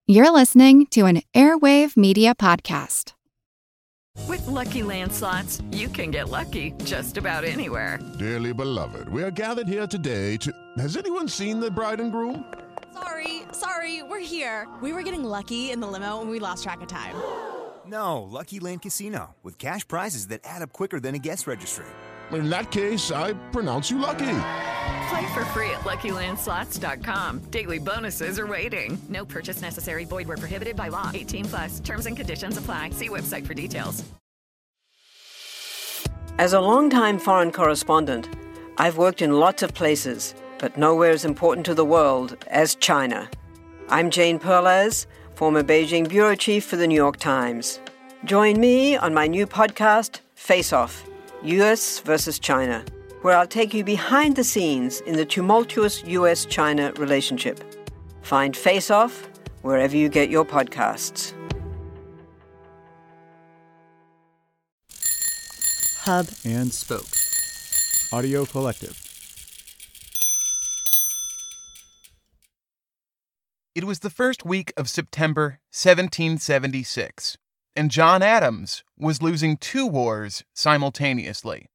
You're listening to an Airwave Media Podcast. With Lucky Land Slots, you can get lucky just about anywhere. Dearly beloved, we are gathered here today to... Has anyone seen the bride and groom? Sorry, we're here. We were getting lucky in the limo and we lost track of time. No, Lucky Land Casino, with cash prizes that add up quicker than a guest registry. In that case, I pronounce you lucky. Play for free at LuckyLandSlots.com. Daily bonuses are waiting. No purchase necessary. Void where prohibited by law. 18+. Terms and conditions apply. See website for details. As a longtime foreign correspondent, I've worked in lots of places, but nowhere as important to the world as China. I'm Jane Perlez, former Beijing bureau chief for the New York Times. Join me on my new podcast, Face Off, U.S. versus China, where I'll take you behind the scenes in the tumultuous U.S.-China relationship. Find Face Off wherever you get your podcasts. Hub and Spoke Audio Collective. It was the first week of September 1776, and John Adams was losing two wars simultaneously.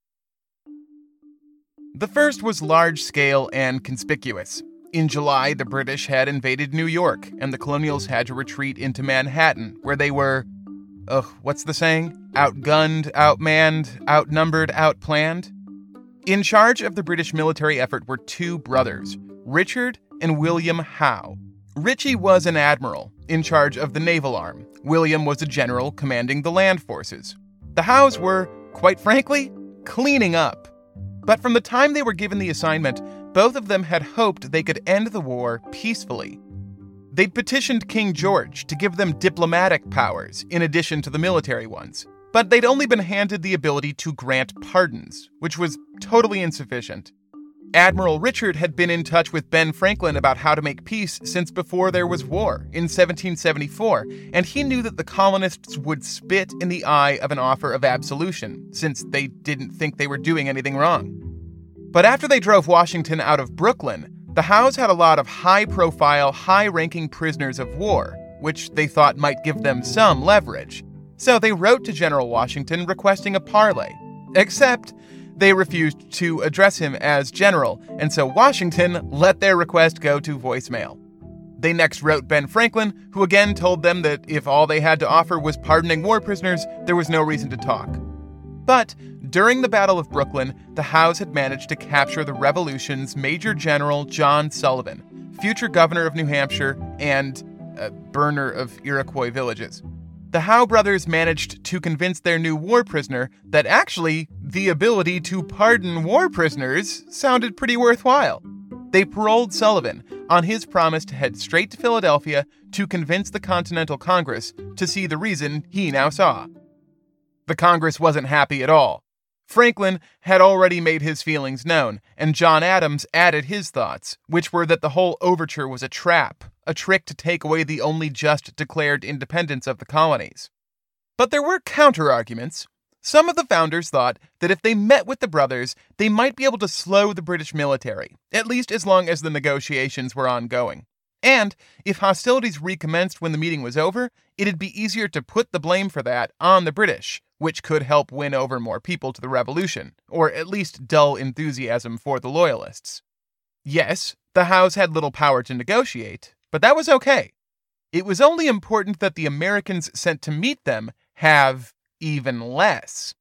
The first was large-scale and conspicuous. In July, the British had invaded New York, and the colonials had to retreat into Manhattan, where they were, what's the saying? Outgunned, outmanned, outnumbered, outplanned? In charge of the British military effort were two brothers, Richard and William Howe. Richie was an admiral, in charge of the naval arm. William was a general commanding the land forces. The Howes were, quite frankly, cleaning up. But from the time they were given the assignment, both of them had hoped they could end the war peacefully. They'd petitioned King George to give them diplomatic powers in addition to the military ones. But they'd only been handed the ability to grant pardons, which was totally insufficient. Admiral Richard had been in touch with Ben Franklin about how to make peace since before there was war, in 1774, and he knew that the colonists would spit in the eye of an offer of absolution, since they didn't think they were doing anything wrong. But after they drove Washington out of Brooklyn, the Howes had a lot of high-profile, high-ranking prisoners of war, which they thought might give them some leverage. So they wrote to General Washington requesting a parley, except they refused to address him as general, and so Washington let their request go to voicemail. They next wrote Ben Franklin, who again told them that if all they had to offer was pardoning war prisoners, there was no reason to talk. But during the Battle of Brooklyn, the Howes had managed to capture the Revolution's Major General John Sullivan, future governor of New Hampshire and burner of Iroquois villages. The Howe brothers managed to convince their new war prisoner that actually the ability to pardon war prisoners sounded pretty worthwhile. They paroled Sullivan on his promise to head straight to Philadelphia to convince the Continental Congress to see the reason he now saw. The Congress wasn't happy at all. Franklin had already made his feelings known, and John Adams added his thoughts, which were that the whole overture was a trap, a trick to take away the only just declared independence of the colonies. But there were counter-arguments. Some of the founders thought that if they met with the brothers, they might be able to slow the British military, at least as long as the negotiations were ongoing. And if hostilities recommenced when the meeting was over, it'd be easier to put the blame for that on the British, which could help win over more people to the revolution, or at least dull enthusiasm for the Loyalists. Yes, the Howes had little power to negotiate, but that was okay. It was only important that the Americans sent to meet them have even less.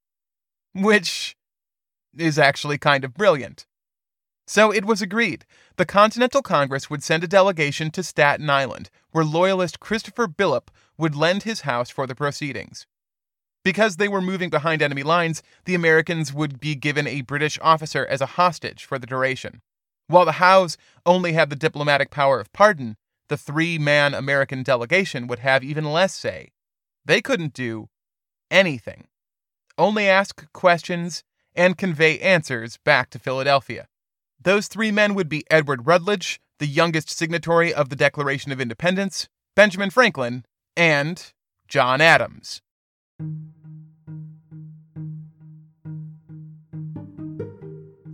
Which is actually kind of brilliant. So it was agreed. The Continental Congress would send a delegation to Staten Island, where Loyalist Christopher Billop would lend his house for the proceedings. Because they were moving behind enemy lines, the Americans would be given a British officer as a hostage for the duration. While the Howes only had the diplomatic power of pardon, the three-man American delegation would have even less say. They couldn't do anything. Only ask questions and convey answers back to Philadelphia. Those three men would be Edward Rutledge, the youngest signatory of the Declaration of Independence, Benjamin Franklin, and John Adams.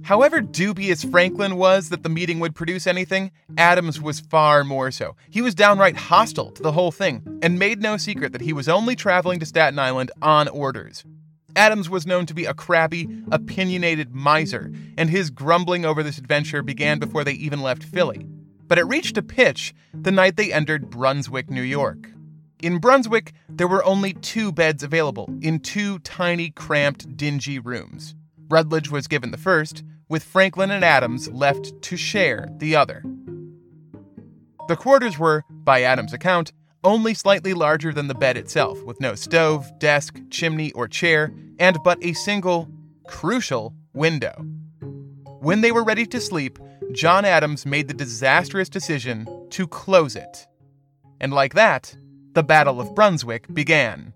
However dubious Franklin was that the meeting would produce anything, Adams was far more so. He was downright hostile to the whole thing, and made no secret that he was only traveling to Staten Island on orders. Adams was known to be a crabby, opinionated miser, and his grumbling over this adventure began before they even left Philly. But it reached a pitch the night they entered Brunswick, New York. In Brunswick, there were only 2 beds available in 2 tiny, cramped, dingy rooms. Rutledge was given the first, with Franklin and Adams left to share the other. The quarters were, by Adams' account, only slightly larger than the bed itself, with no stove, desk, chimney, or chair, and but a single, crucial window. When they were ready to sleep, John Adams made the disastrous decision to close it. And like that, the Battle of Brunswick began.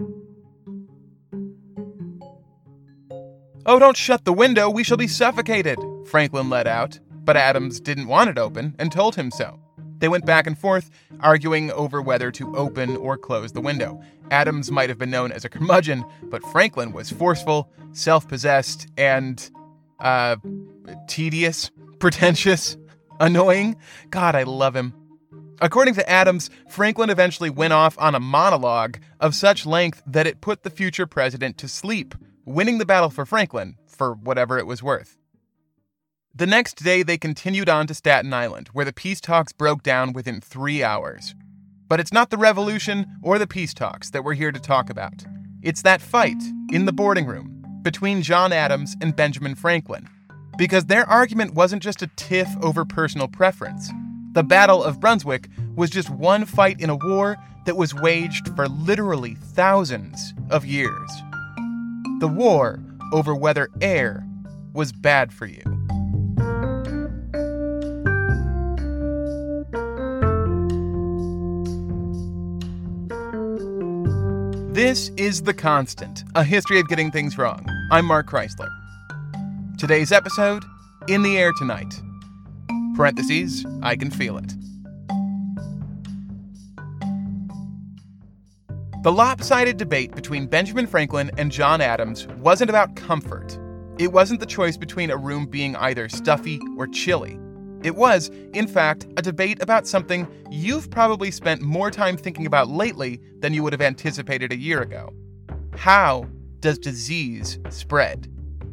"Oh, don't shut the window, we shall be suffocated," Franklin let out, but Adams didn't want it open and told him so. They went back and forth, arguing over whether to open or close the window. Adams might have been known as a curmudgeon, but Franklin was forceful, self-possessed, and, tedious, pretentious, annoying. God, I love him. According to Adams, Franklin eventually went off on a monologue of such length that it put the future president to sleep, winning the battle for Franklin, for whatever it was worth. The next day, they continued on to Staten Island, where the peace talks broke down within 3 hours. But it's not the revolution or the peace talks that we're here to talk about. It's that fight in the boarding room between John Adams and Benjamin Franklin. Because their argument wasn't just a tiff over personal preference. The Battle of Brunswick was just one fight in a war that was waged for literally thousands of years. The war over whether air was bad for you. This is The Constant, a history of getting things wrong. I'm Mark Chrysler. Today's episode, In the Air Tonight. Parentheses, I can feel it. The lopsided debate between Benjamin Franklin and John Adams wasn't about comfort. It wasn't the choice between a room being either stuffy or chilly. It was, in fact, a debate about something you've probably spent more time thinking about lately than you would have anticipated a year ago. How does disease spread?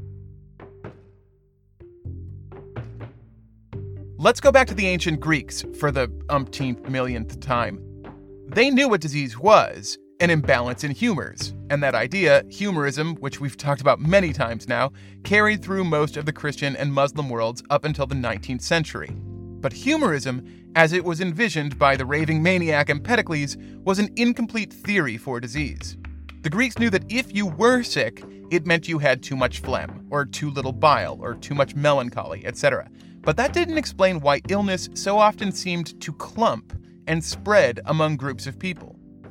Let's go back to the ancient Greeks for the umpteenth millionth time. They knew what disease was, an imbalance in humors, and that idea, humorism, which we've talked about many times now, carried through most of the Christian and Muslim worlds up until the 19th century. But humorism, as it was envisioned by the raving maniac Empedocles, was an incomplete theory for disease. The Greeks knew that if you were sick, it meant you had too much phlegm, or too little bile, or too much melancholy, etc. But that didn't explain why illness so often seemed to clump and spread among groups of people.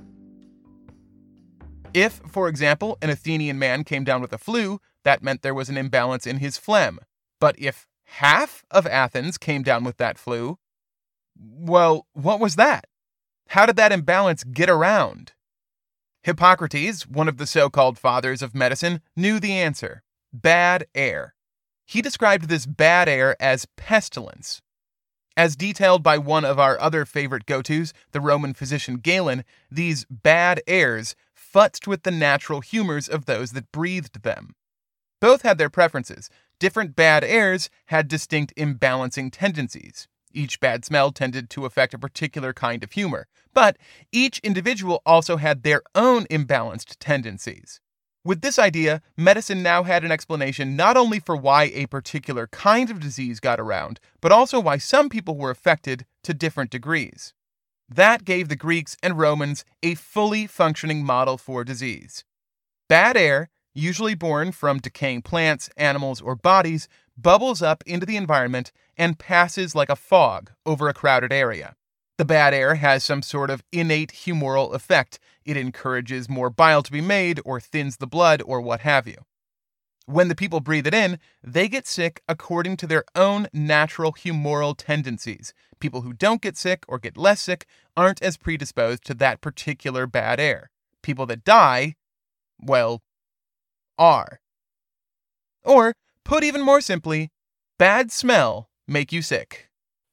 If, for example, an Athenian man came down with a flu, that meant there was an imbalance in his phlegm. But if half of Athens came down with that flu, well, what was that? How did that imbalance get around? Hippocrates, one of the so-called fathers of medicine, knew the answer: bad air. He described this bad air as pestilence. As detailed by one of our other favorite go-tos, the Roman physician Galen, these bad airs futzed with the natural humors of those that breathed them. Both had their preferences. Different bad airs had distinct imbalancing tendencies. Each bad smell tended to affect a particular kind of humor, but each individual also had their own imbalanced tendencies. With this idea, medicine now had an explanation not only for why a particular kind of disease got around, but also why some people were affected to different degrees. That gave the Greeks and Romans a fully functioning model for disease. Bad air, usually born from decaying plants, animals, or bodies, bubbles up into the environment and passes like a fog over a crowded area. The bad air has some sort of innate humoral effect. It encourages more bile to be made, or thins the blood, or what have you. When the people breathe it in, they get sick according to their own natural humoral tendencies. People who don't get sick or get less sick aren't as predisposed to that particular bad air. People that die, well, are. Or, put even more simply, bad smell make you sick?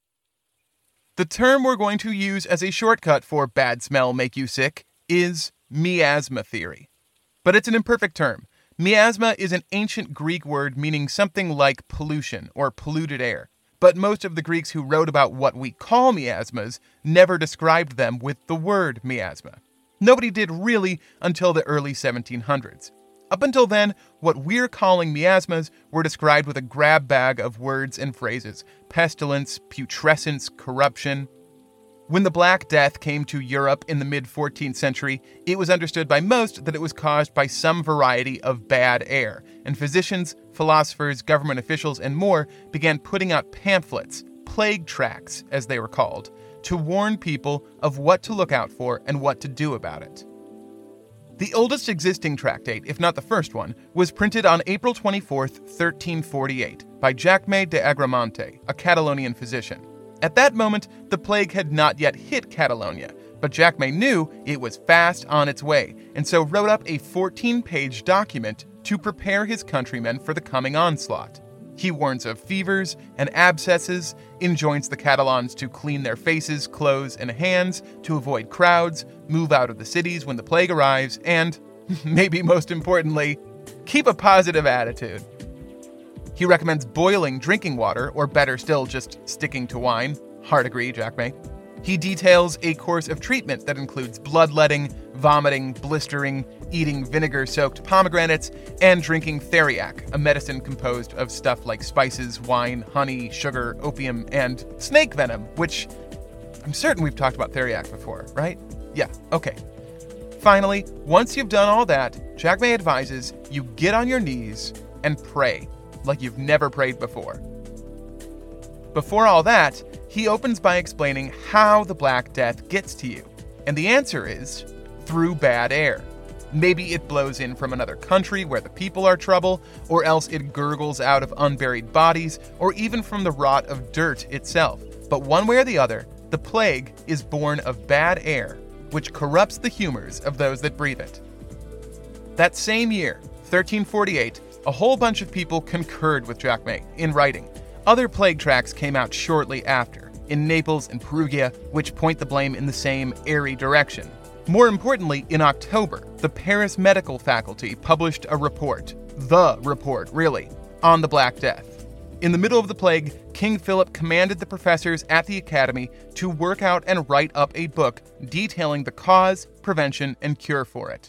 The term we're going to use as a shortcut for bad smell make you sick is miasma theory. But it's an imperfect term. Miasma is an ancient Greek word meaning something like pollution or polluted air. But most of the Greeks who wrote about what we call miasmas never described them with the word miasma. Nobody did really until the early 1700s. Up until then, what we're calling miasmas were described with a grab bag of words and phrases: pestilence, putrescence, corruption. When the Black Death came to Europe in the mid-14th century, it was understood by most that it was caused by some variety of bad air, and physicians, philosophers, government officials, and more began putting out pamphlets, plague tracts as they were called, to warn people of what to look out for and what to do about it. The oldest existing tractate, if not the first one, was printed on April 24, 1348, by Jacome de Agramonte, a Catalonian physician. At that moment, the plague had not yet hit Catalonia, but Jacome knew it was fast on its way, and so wrote up a 14-page document to prepare his countrymen for the coming onslaught. He warns of fevers and abscesses, enjoins the Catalans to clean their faces, clothes, and hands, to avoid crowds, move out of the cities when the plague arrives, and, maybe most importantly, keep a positive attitude. He recommends boiling drinking water, or better still, just sticking to wine. Hard agree, Jacome. He details a course of treatment that includes bloodletting, vomiting, blistering, eating vinegar-soaked pomegranates, and drinking theriac, a medicine composed of stuff like spices, wine, honey, sugar, opium, and snake venom, which I'm certain we've talked about theriac before, right? Yeah, okay. Finally, once you've done all that, Jacome advises you get on your knees and pray like you've never prayed before. Before all that, he opens by explaining how the Black Death gets to you. And the answer is through bad air. Maybe it blows in from another country where the people are trouble, or else it gurgles out of unburied bodies, or even from the rot of dirt itself. But one way or the other, the plague is born of bad air, which corrupts the humors of those that breathe it. That same year, 1348, a whole bunch of people concurred with Jacome in writing. Other plague tracts came out shortly after, in Naples and Perugia, which point the blame in the same airy direction. More importantly, in October, the Paris Medical Faculty published a report, on the Black Death. In the middle of the plague, King Philip commanded the professors at the academy to work out and write up a book detailing the cause, prevention, and cure for it.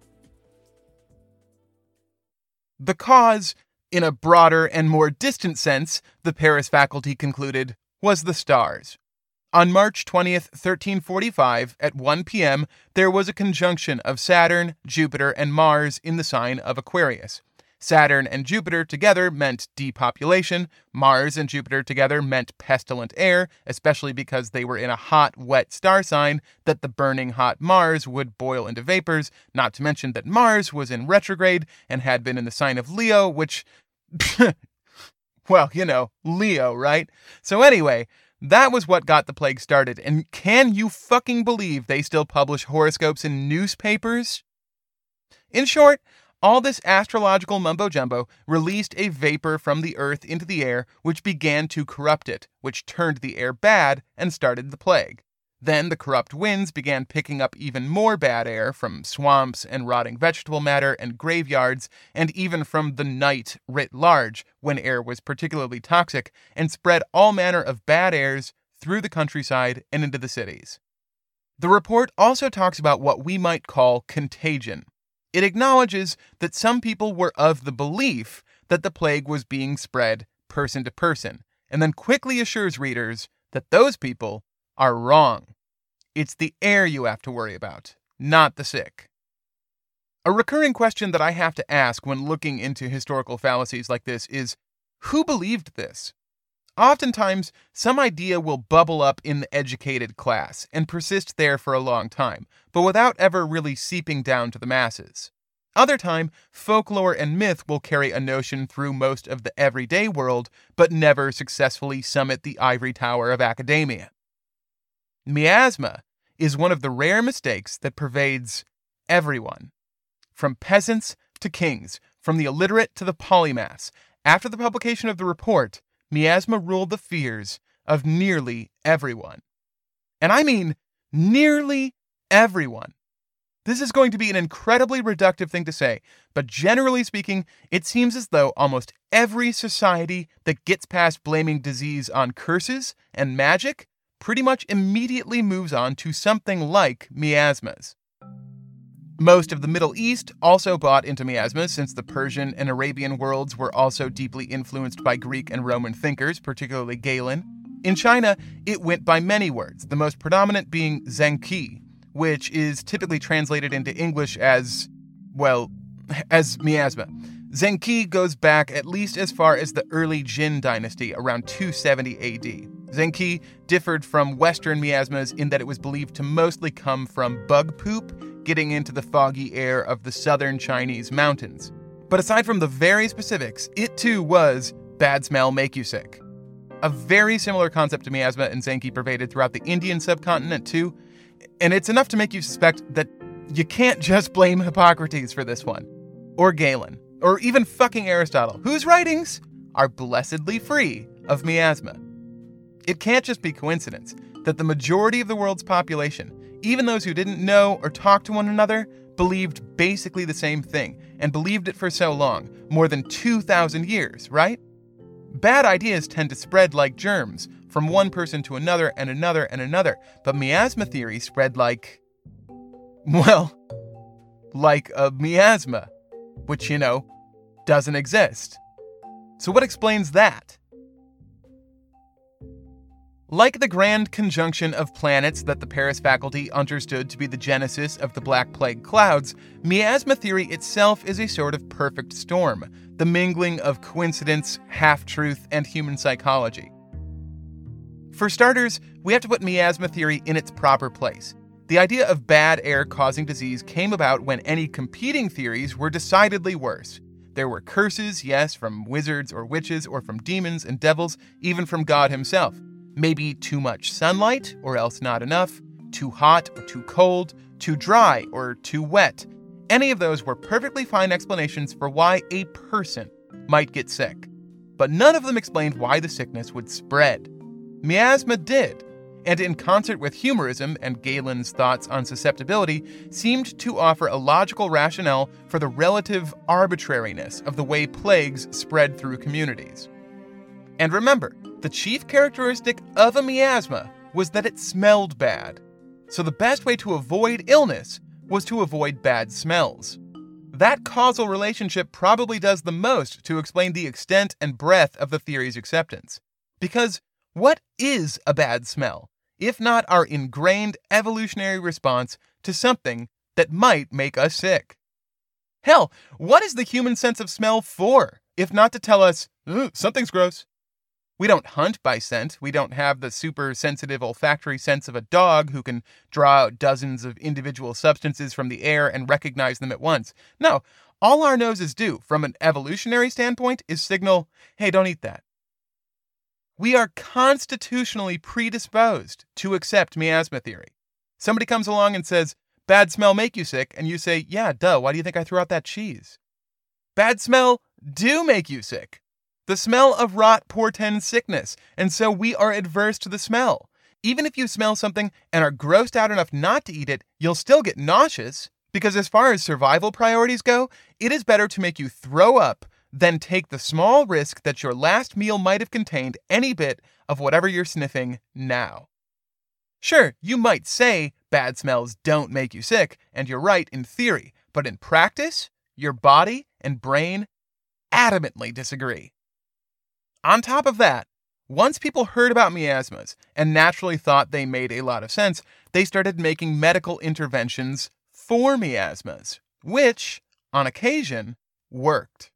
The cause, in a broader and more distant sense, the Paris faculty concluded, was the stars. On March 20th, 1345, at 1 p.m., there was a conjunction of Saturn, Jupiter, and Mars in the sign of Aquarius. Saturn and Jupiter together meant depopulation. Mars and Jupiter together meant pestilent air, especially because they were in a hot, wet star sign that the burning hot Mars would boil into vapors, not to mention that Mars was in retrograde and had been in the sign of Leo, which, well, you know, Leo, right? So anyway, that was what got the plague started, and can you fucking believe they still publish horoscopes in newspapers? In short, all this astrological mumbo-jumbo released a vapor from the earth into the air, which began to corrupt it, which turned the air bad and started the plague. Then the corrupt winds began picking up even more bad air from swamps and rotting vegetable matter and graveyards, and even from the night writ large, when air was particularly toxic, and spread all manner of bad airs through the countryside and into the cities. The report also talks about what we might call contagion. It acknowledges that some people were of the belief that the plague was being spread person to person, and then quickly assures readers that those people are wrong. It's the air you have to worry about, not the sick. A recurring question that I have to ask when looking into historical fallacies like this is, who believed this? Oftentimes, some idea will bubble up in the educated class and persist there for a long time, but without ever really seeping down to the masses. Other time, folklore and myth will carry a notion through most of the everyday world, but never successfully summit the ivory tower of academia. Miasma is one of the rare mistakes that pervades everyone. From peasants to kings, from the illiterate to the polymaths. After the publication of the report, miasma ruled the fears of nearly everyone. And I mean nearly everyone. This is going to be an incredibly reductive thing to say, but generally speaking, it seems as though almost every society that gets past blaming disease on curses and magic pretty much immediately moves on to something like miasmas. Most of the Middle East also bought into miasmas since the Persian and Arabian worlds were also deeply influenced by Greek and Roman thinkers, particularly Galen. In China, it went by many words, the most predominant being zhengqi, which is typically translated into English as miasma. Zhengqi goes back at least as far as the early Jin dynasty, around 270 AD. Zhengqi differed from Western miasmas in that it was believed to mostly come from bug poop getting into the foggy air of the southern Chinese mountains. But aside from the very specifics, it too was bad smell make you sick. A very similar concept to miasma and Zhengqi pervaded throughout the Indian subcontinent too, and it's enough to make you suspect that you can't just blame Hippocrates for this one, or Galen, or even fucking Aristotle, whose writings are blessedly free of miasma. It can't just be coincidence that the majority of the world's population, even those who didn't know or talk to one another, believed basically the same thing, and believed it for so long, more than 2,000 years, right? Bad ideas tend to spread like germs, from one person to another and another and another, but miasma theory spread like a miasma, which, doesn't exist. So what explains that? Like the grand conjunction of planets that the Paris faculty understood to be the genesis of the Black Plague clouds, miasma theory itself is a sort of perfect storm, the mingling of coincidence, half-truth, and human psychology. For starters, we have to put miasma theory in its proper place. The idea of bad air causing disease came about when any competing theories were decidedly worse. There were curses, yes, from wizards or witches, or from demons and devils, even from God himself. Maybe too much sunlight, or else not enough, too hot or too cold, too dry or too wet. Any of those were perfectly fine explanations for why a person might get sick. But none of them explained why the sickness would spread. Miasma did, and in concert with humorism and Galen's thoughts on susceptibility, seemed to offer a logical rationale for the relative arbitrariness of the way plagues spread through communities. And remember, the chief characteristic of a miasma was that it smelled bad. So the best way to avoid illness was to avoid bad smells. That causal relationship probably does the most to explain the extent and breadth of the theory's acceptance. Because what is a bad smell, if not our ingrained evolutionary response to something that might make us sick? Hell, what is the human sense of smell for, if not to tell us, something's gross? We don't hunt by scent. We don't have the super sensitive olfactory sense of a dog who can draw out dozens of individual substances from the air and recognize them at once. No, all our noses do, from an evolutionary standpoint, is signal, hey, don't eat that. We are constitutionally predisposed to accept miasma theory. Somebody comes along and says, bad smell make you sick, and you say, yeah, duh, why do you think I threw out that cheese? Bad smell do make you sick. The smell of rot portends sickness, and so we are adverse to the smell. Even if you smell something and are grossed out enough not to eat it, you'll still get nauseous, because as far as survival priorities go, it is better to make you throw up than take the small risk that your last meal might have contained any bit of whatever you're sniffing now. Sure, you might say bad smells don't make you sick, and you're right in theory, but in practice, your body and brain adamantly disagree. On top of that, once people heard about miasmas and naturally thought they made a lot of sense, they started making medical interventions for miasmas, which, on occasion, worked.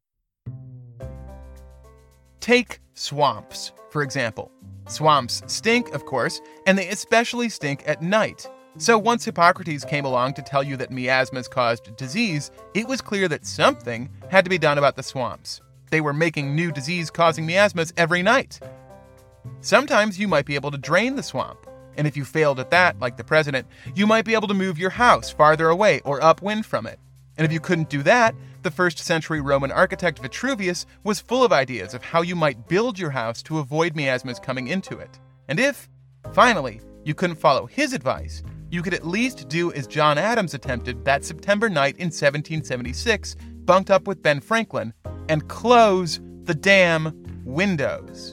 Take swamps, for example. Swamps stink, of course, and they especially stink at night. So once Hippocrates came along to tell you that miasmas caused disease, it was clear that something had to be done about the swamps. They were making new disease-causing miasmas every night. Sometimes you might be able to drain the swamp, and if you failed at that, like the president, you might be able to move your house farther away or upwind from it. And if you couldn't do that, the 1st century Roman architect Vitruvius was full of ideas of how you might build your house to avoid miasmas coming into it. And if, finally, you couldn't follow his advice, you could at least do as John Adams attempted that September night in 1776, bunked up with Ben Franklin, and close the damn windows.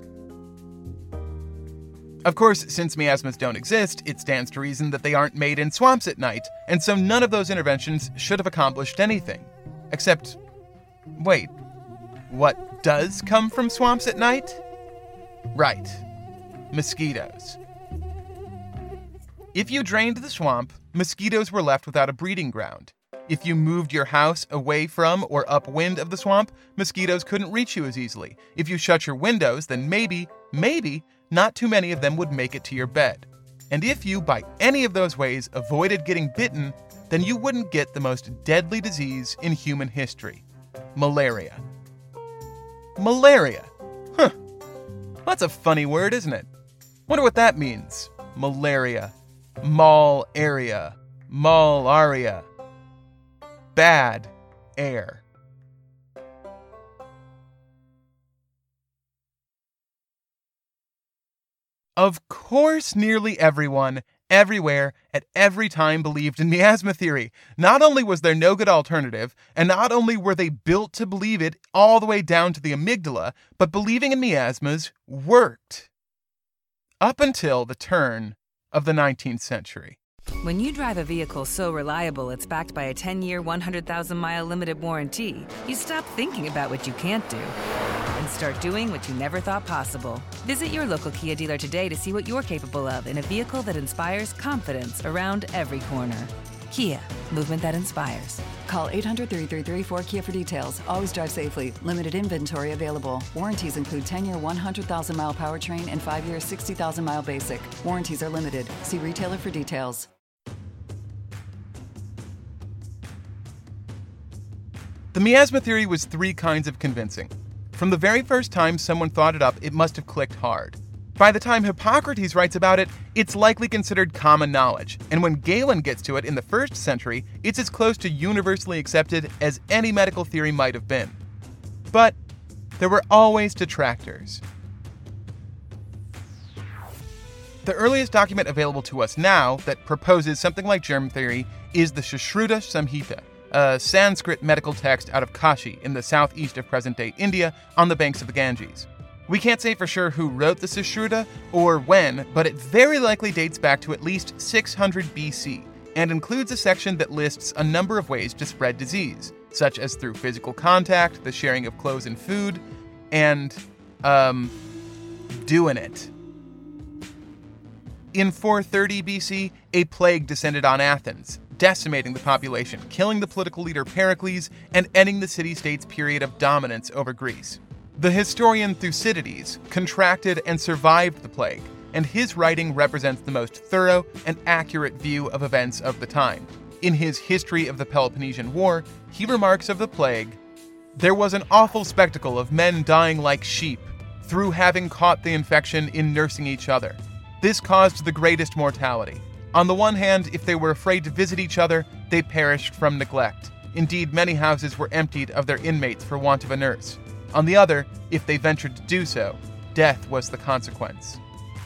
Of course, since miasmas don't exist, it stands to reason that they aren't made in swamps at night, and so none of those interventions should have accomplished anything. Except, wait, what does come from swamps at night? Right, mosquitoes. If you drained the swamp, mosquitoes were left without a breeding ground. If you moved your house away from or upwind of the swamp, mosquitoes couldn't reach you as easily. If you shut your windows, then maybe, not too many of them would make it to your bed. And if you, by any of those ways, avoided getting bitten, then you wouldn't get the most deadly disease in human history: malaria. Malaria. Huh. That's a funny word, isn't it? Wonder what that means. Malaria. Mal area. Malaria. Bad air. Of course, nearly everyone, everywhere, at every time believed in miasma theory. Not only was there no good alternative, and not only were they built to believe it all the way down to the amygdala, but believing in miasmas worked. Up until the turn of the 19th century. When you drive a vehicle so reliable it's backed by a 10-year, 100,000-mile limited warranty, you stop thinking about what you can't do and start doing what you never thought possible. Visit your local Kia dealer today to see what you're capable of in a vehicle that inspires confidence around every corner. Kia, movement that inspires. Call 800-333-4KIA for details. Always drive safely. Limited inventory available. Warranties include 10-year, 100,000-mile powertrain and 5-year, 60,000-mile basic. Warranties are limited. See retailer for details. The miasma theory was 3 kinds of convincing. From the very first time someone thought it up, it must have clicked hard. By the time Hippocrates writes about it, it's likely considered common knowledge, and when Galen gets to it in the 1st century, it's as close to universally accepted as any medical theory might have been. But there were always detractors. The earliest document available to us now that proposes something like germ theory is the Sushruta Samhita, a Sanskrit medical text out of Kashi in the southeast of present-day India on the banks of the Ganges. We can't say for sure who wrote the Sushruta or when, but it very likely dates back to at least 600 BC and includes a section that lists a number of ways to spread disease, such as through physical contact, the sharing of clothes and food, and, doing it. In 430 BC, a plague descended on Athens, decimating the population, killing the political leader Pericles, and ending the city-state's period of dominance over Greece. The historian Thucydides contracted and survived the plague, and his writing represents the most thorough and accurate view of events of the time. In his History of the Peloponnesian War, he remarks of the plague, "There was an awful spectacle of men dying like sheep, through having caught the infection in nursing each other. This caused the greatest mortality. On the one hand, if they were afraid to visit each other, they perished from neglect. Indeed, many houses were emptied of their inmates for want of a nurse. On the other, if they ventured to do so, death was the consequence."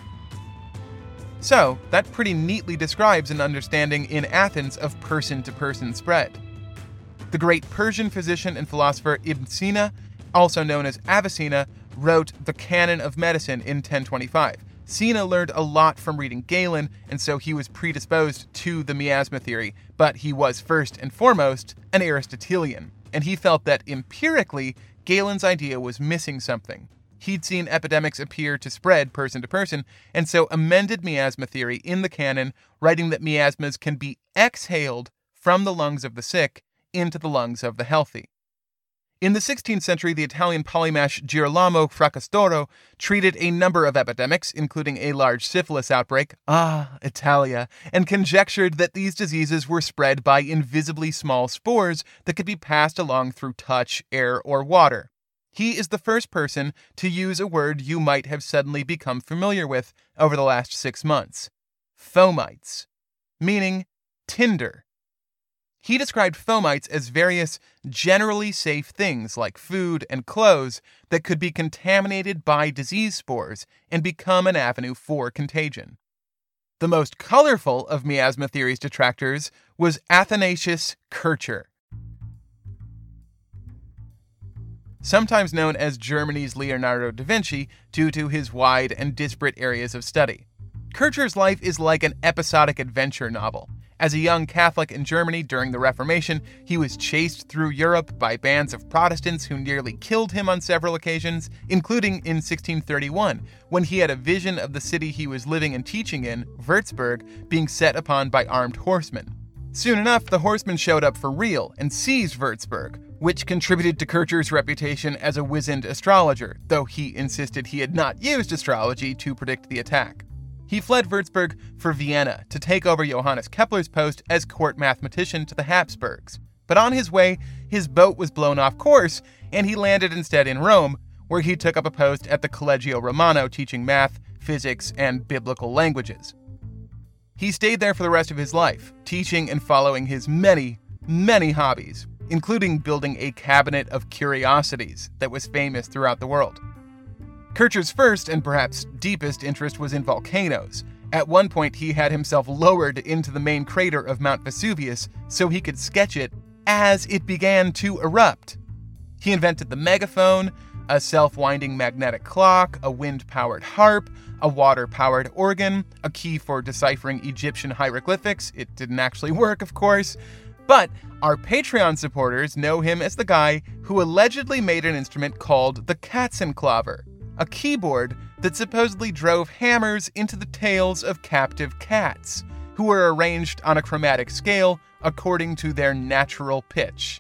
So, that pretty neatly describes an understanding in Athens of person-to-person spread. The great Persian physician and philosopher Ibn Sina, also known as Avicenna, wrote the Canon of Medicine in 1025. Sina learned a lot from reading Galen, and so he was predisposed to the miasma theory, but he was first and foremost an Aristotelian, and he felt that empirically, Galen's idea was missing something. He'd seen epidemics appear to spread person to person, and so amended miasma theory in the canon, writing that miasmas can be exhaled from the lungs of the sick into the lungs of the healthy. In the 16th century, the Italian polymath Girolamo Fracastoro treated a number of epidemics, including a large syphilis outbreak, Italia, and conjectured that these diseases were spread by invisibly small spores that could be passed along through touch, air, or water. He is the first person to use a word you might have suddenly become familiar with over the last 6 months: fomites, meaning tinder. He described fomites as various generally safe things like food and clothes that could be contaminated by disease spores and become an avenue for contagion. The most colorful of miasma theory's detractors was Athanasius Kircher. Sometimes known as Germany's Leonardo da Vinci due to his wide and disparate areas of study. Kircher's life is like an episodic adventure novel. As a young Catholic in Germany during the Reformation, he was chased through Europe by bands of Protestants who nearly killed him on several occasions, including in 1631, when he had a vision of the city he was living and teaching in, Würzburg, being set upon by armed horsemen. Soon enough, the horsemen showed up for real and seized Würzburg, which contributed to Kircher's reputation as a wizened astrologer, though he insisted he had not used astrology to predict the attack. He fled Würzburg for Vienna to take over Johannes Kepler's post as court mathematician to the Habsburgs. But on his way, his boat was blown off course, and he landed instead in Rome, where he took up a post at the Collegio Romano teaching math, physics, and biblical languages. He stayed there for the rest of his life, teaching and following his many, many hobbies, including building a cabinet of curiosities that was famous throughout the world. Kircher's first and perhaps deepest interest was in volcanoes. At one point, he had himself lowered into the main crater of Mount Vesuvius so he could sketch it as it began to erupt. He invented the megaphone, a self-winding magnetic clock, a wind-powered harp, a water-powered organ, a key for deciphering Egyptian hieroglyphics. It didn't actually work, of course. But our Patreon supporters know him as the guy who allegedly made an instrument called the Katzenklaver, a keyboard that supposedly drove hammers into the tails of captive cats, who were arranged on a chromatic scale according to their natural pitch.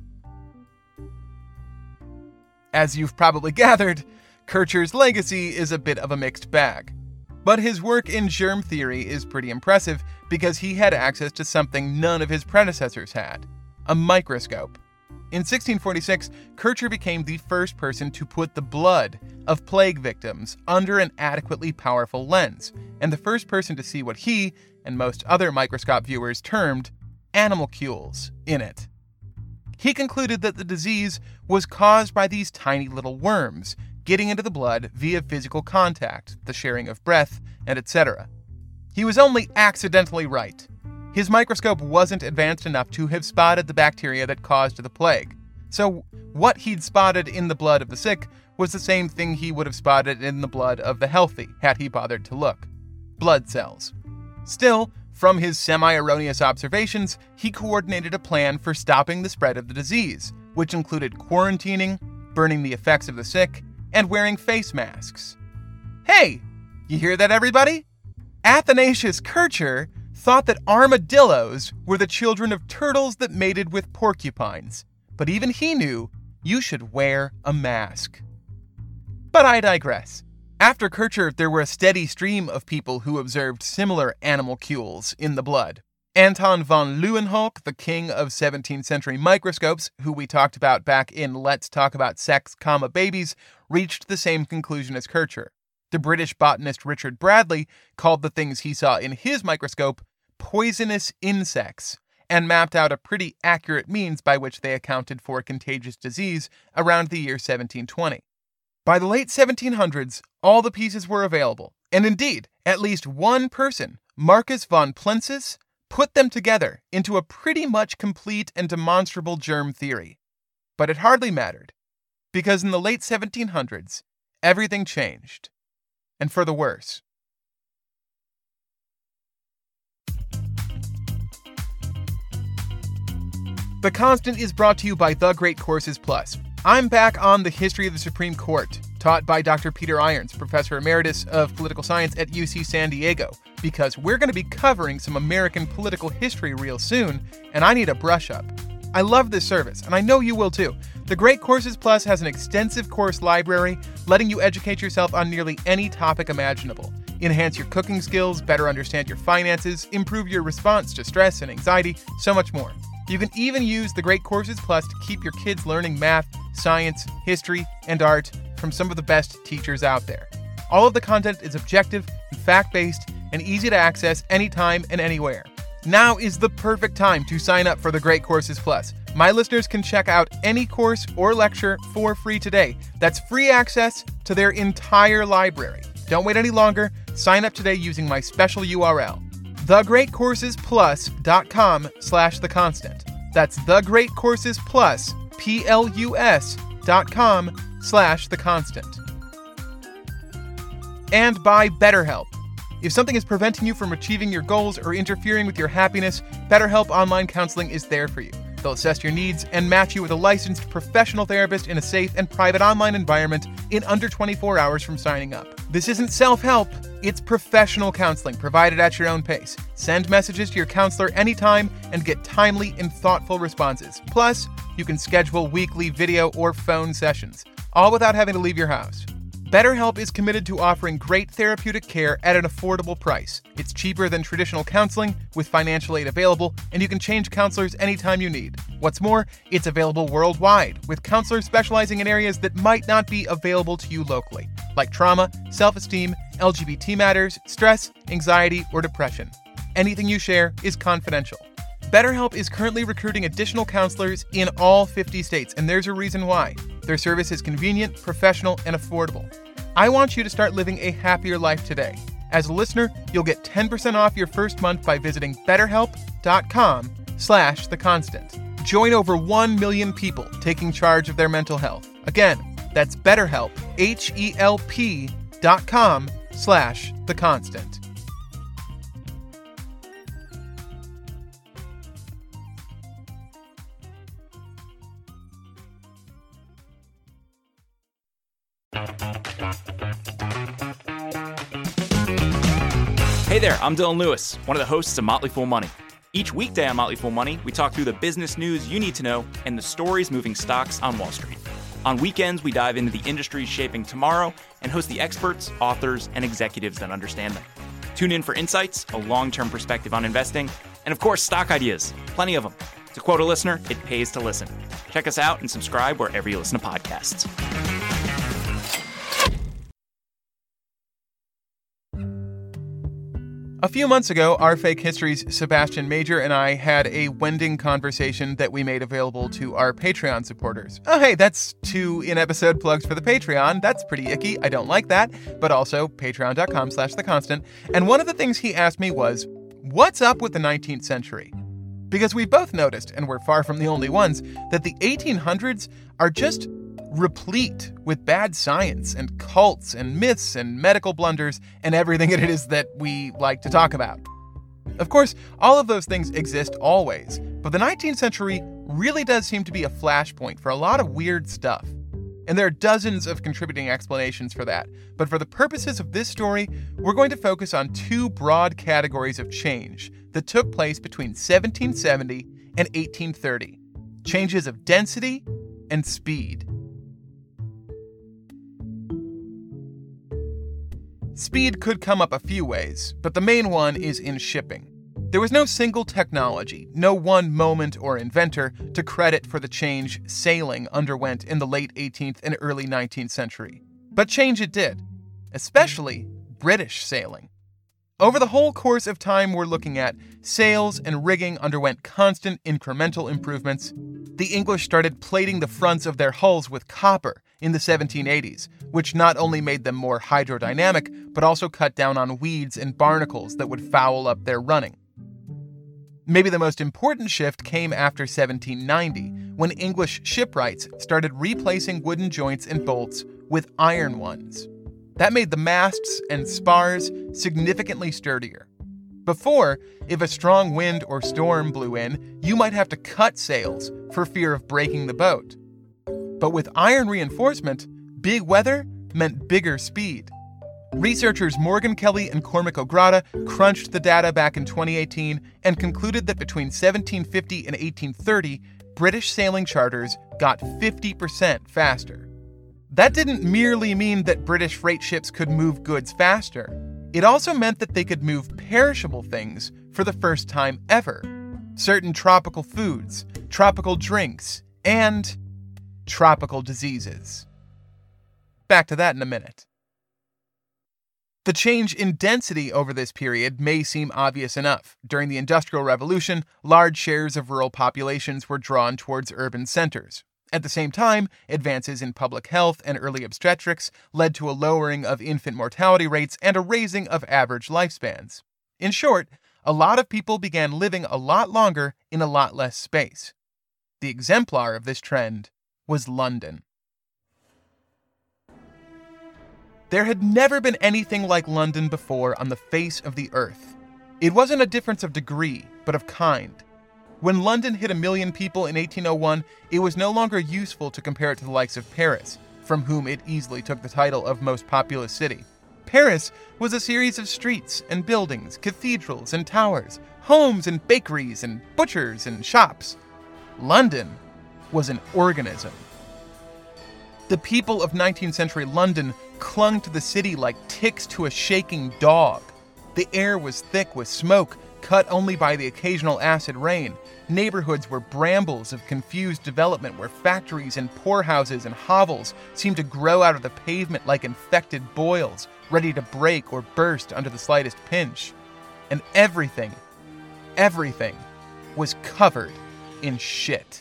As you've probably gathered, Kircher's legacy is a bit of a mixed bag. But his work in germ theory is pretty impressive because he had access to something none of his predecessors had: a microscope. In 1646, Kircher became the first person to put the blood of plague victims under an adequately powerful lens, and the first person to see what he, and most other microscope viewers, termed animalcules in it. He concluded that the disease was caused by these tiny little worms getting into the blood via physical contact, the sharing of breath, and etc. He was only accidentally right. His microscope wasn't advanced enough to have spotted the bacteria that caused the plague. So what he'd spotted in the blood of the sick was the same thing he would have spotted in the blood of the healthy, had he bothered to look: blood cells. Still, from his semi-erroneous observations, he coordinated a plan for stopping the spread of the disease, which included quarantining, burning the effects of the sick, and wearing face masks. Hey, you hear that, everybody? Athanasius Kircher thought that armadillos were the children of turtles that mated with porcupines, but even he knew you should wear a mask. But I digress. After Kircher, there were a steady stream of people who observed similar animalcules in the blood. Anton von Leeuwenhoek, the king of 17th century microscopes, who we talked about back in Let's Talk About Sex, Babies, reached the same conclusion as Kircher. The British botanist Richard Bradley called the things he saw in his microscope poisonous insects, and mapped out a pretty accurate means by which they accounted for contagious disease around the year 1720. By the late 1700s, all the pieces were available, and indeed, at least one person, Marcus von Plensis, put them together into a pretty much complete and demonstrable germ theory. But it hardly mattered, because in the late 1700s, everything changed, and for the worse. The Constant is brought to you by The Great Courses Plus. I'm back on the history of the Supreme Court, taught by Dr. Peter Irons, Professor Emeritus of Political Science at UC San Diego, because we're going to be covering some American political history real soon, and I need a brush up. I love this service, and I know you will too. The Great Courses Plus has an extensive course library, letting you educate yourself on nearly any topic imaginable. Enhance your cooking skills, better understand your finances, improve your response to stress and anxiety, so much more. You can even use the Great Courses Plus to keep your kids learning math, science, history, and art from some of the best teachers out there. All of the content is objective and fact-based and easy to access anytime and anywhere. Now is the perfect time to sign up for the Great Courses Plus. My listeners can check out any course or lecture for free today. That's free access to their entire library. Don't wait any longer. Sign up today using my special URL, thegreatcoursesplus.com/theconstant. That's thegreatcoursesplus.com/theconstant. And by BetterHelp. If something is preventing you from achieving your goals or interfering with your happiness, BetterHelp Online Counseling is there for you. They'll assess your needs and match you with a licensed professional therapist in a safe and private online environment in under 24 hours from signing up. This isn't self-help, it's professional counseling provided at your own pace. Send messages to your counselor anytime and get timely and thoughtful responses. Plus, you can schedule weekly video or phone sessions, all without having to leave your house. BetterHelp is committed to offering great therapeutic care at an affordable price. It's cheaper than traditional counseling, with financial aid available, and you can change counselors anytime you need. What's more, it's available worldwide, with counselors specializing in areas that might not be available to you locally, like trauma, self-esteem, LGBT matters, stress, anxiety, or depression. Anything you share is confidential. BetterHelp is currently recruiting additional counselors in all 50 states, and there's a reason why. Their service is convenient, professional, and affordable. I want you to start living a happier life today. As a listener, you'll get 10% off your first month by visiting betterhelp.com/theconstant. Join over 1 million people taking charge of their mental health. Again, that's BetterHelp, HELP.com/theconstant. Hey there, I'm Dylan Lewis, one of the hosts of Motley Fool Money. Each weekday on Motley Fool Money, we talk through the business news you need to know and the stories moving stocks on Wall Street. On weekends, we dive into the industries shaping tomorrow and host the experts, authors, and executives that understand them. Tune in for insights, a long-term perspective on investing, and of course, stock ideas. Plenty of them. To quote a listener, it pays to listen. Check us out and subscribe wherever you listen to podcasts. A few months ago, our Fake History's Sebastian Major and I had a wending conversation that we made available to our Patreon supporters. Oh, hey, that's 2 in-episode plugs for the Patreon. That's pretty icky. I don't like that. But also, patreon.com/theconstant. And one of the things he asked me was, what's up with the 19th century? Because we both noticed, and we're far from the only ones, that the 1800s are just replete with bad science and cults and myths and medical blunders and everything it is that we like to talk about. Of course, all of those things exist always, but the 19th century really does seem to be a flashpoint for a lot of weird stuff. And there are dozens of contributing explanations for that. But for the purposes of this story, we're going to focus on 2 broad categories of change that took place between 1770 and 1830. Changes of density and speed. Speed could come up a few ways, but the main one is in shipping. There was no single technology, no one moment or inventor to credit for the change sailing underwent in the late 18th and early 19th century. But change it did, especially British sailing. Over the whole course of time we're looking at, sails and rigging underwent constant incremental improvements. The English started plating the fronts of their hulls with copper in the 1780s, which not only made them more hydrodynamic, but also cut down on weeds and barnacles that would foul up their running. Maybe the most important shift came after 1790, when English shipwrights started replacing wooden joints and bolts with iron ones. That made the masts and spars significantly sturdier. Before, if a strong wind or storm blew in, you might have to cut sails for fear of breaking the boat. But with iron reinforcement, big weather meant bigger speed. Researchers Morgan Kelly and Cormac O'Grada crunched the data back in 2018 and concluded that between 1750 and 1830, British sailing charters got 50% faster. That didn't merely mean that British freight ships could move goods faster. It also meant that they could move perishable things for the first time ever. Certain tropical foods, tropical drinks, and tropical diseases. Back to that in a minute. The change in density over this period may seem obvious enough. During the Industrial Revolution, large shares of rural populations were drawn towards urban centers. At the same time, advances in public health and early obstetrics led to a lowering of infant mortality rates and a raising of average lifespans. In short, a lot of people began living a lot longer in a lot less space. The exemplar of this trend was London. There had never been anything like London before on the face of the earth. It wasn't a difference of degree, but of kind. When London hit 1 million people in 1801, it was no longer useful to compare it to the likes of Paris, from whom it easily took the title of most populous city. Paris was a series of streets and buildings, cathedrals and towers, homes and bakeries and butchers and shops. London was an organism. The people of 19th century London clung to the city like ticks to a shaking dog. The air was thick with smoke, cut only by the occasional acid rain. Neighborhoods were brambles of confused development where factories and poorhouses and hovels seemed to grow out of the pavement like infected boils, ready to break or burst under the slightest pinch. And everything was covered in shit.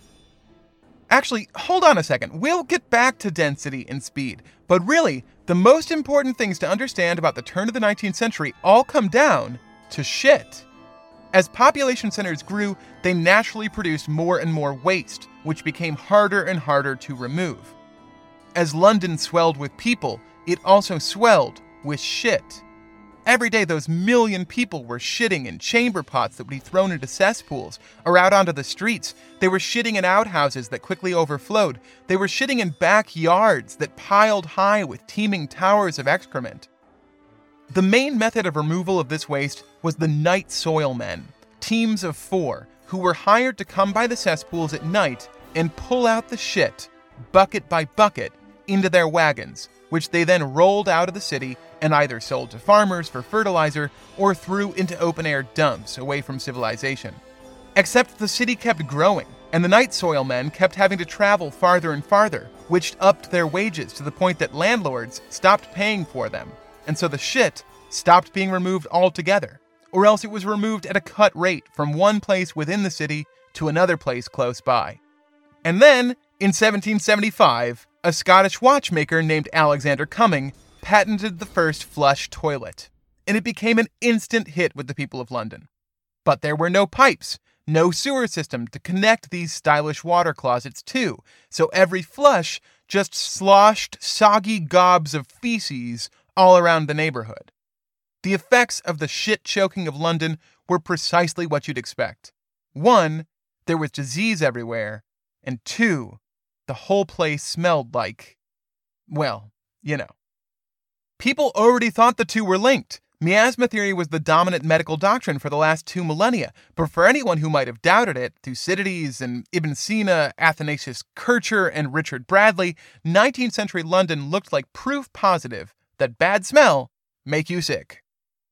Actually, hold on a second. We'll get back to density and speed. But really, the most important things to understand about the turn of the 19th century all come down to shit. As population centers grew, they naturally produced more and more waste, which became harder and harder to remove. As London swelled with people, it also swelled with shit. Every day, those 1 million people were shitting in chamber pots that would be thrown into cesspools or out onto the streets. They were shitting in outhouses that quickly overflowed. They were shitting in backyards that piled high with teeming towers of excrement. The main method of removal of this waste was the night soil men, teams of 4, who were hired to come by the cesspools at night and pull out the shit, bucket by bucket, into their wagons, which they then rolled out of the city and either sold to farmers for fertilizer or threw into open-air dumps away from civilization. Except the city kept growing, and the night soil men kept having to travel farther and farther, which upped their wages to the point that landlords stopped paying for them, and so the shit stopped being removed altogether, or else it was removed at a cut rate from one place within the city to another place close by. And then, in 1775, a Scottish watchmaker named Alexander Cumming patented the first flush toilet, and it became an instant hit with the people of London. But there were no pipes, no sewer system to connect these stylish water closets to, so every flush just sloshed soggy gobs of feces all around the neighborhood. The effects of the shit choking of London were precisely what you'd expect. 1, there was disease everywhere, and 2, the whole place smelled like, well, you know. People already thought the two were linked. Miasma theory was the dominant medical doctrine for the last 2 millennia, but for anyone who might have doubted it, Thucydides and Ibn Sina, Athanasius Kircher, and Richard Bradley, 19th century London looked like proof positive that bad smell make you sick.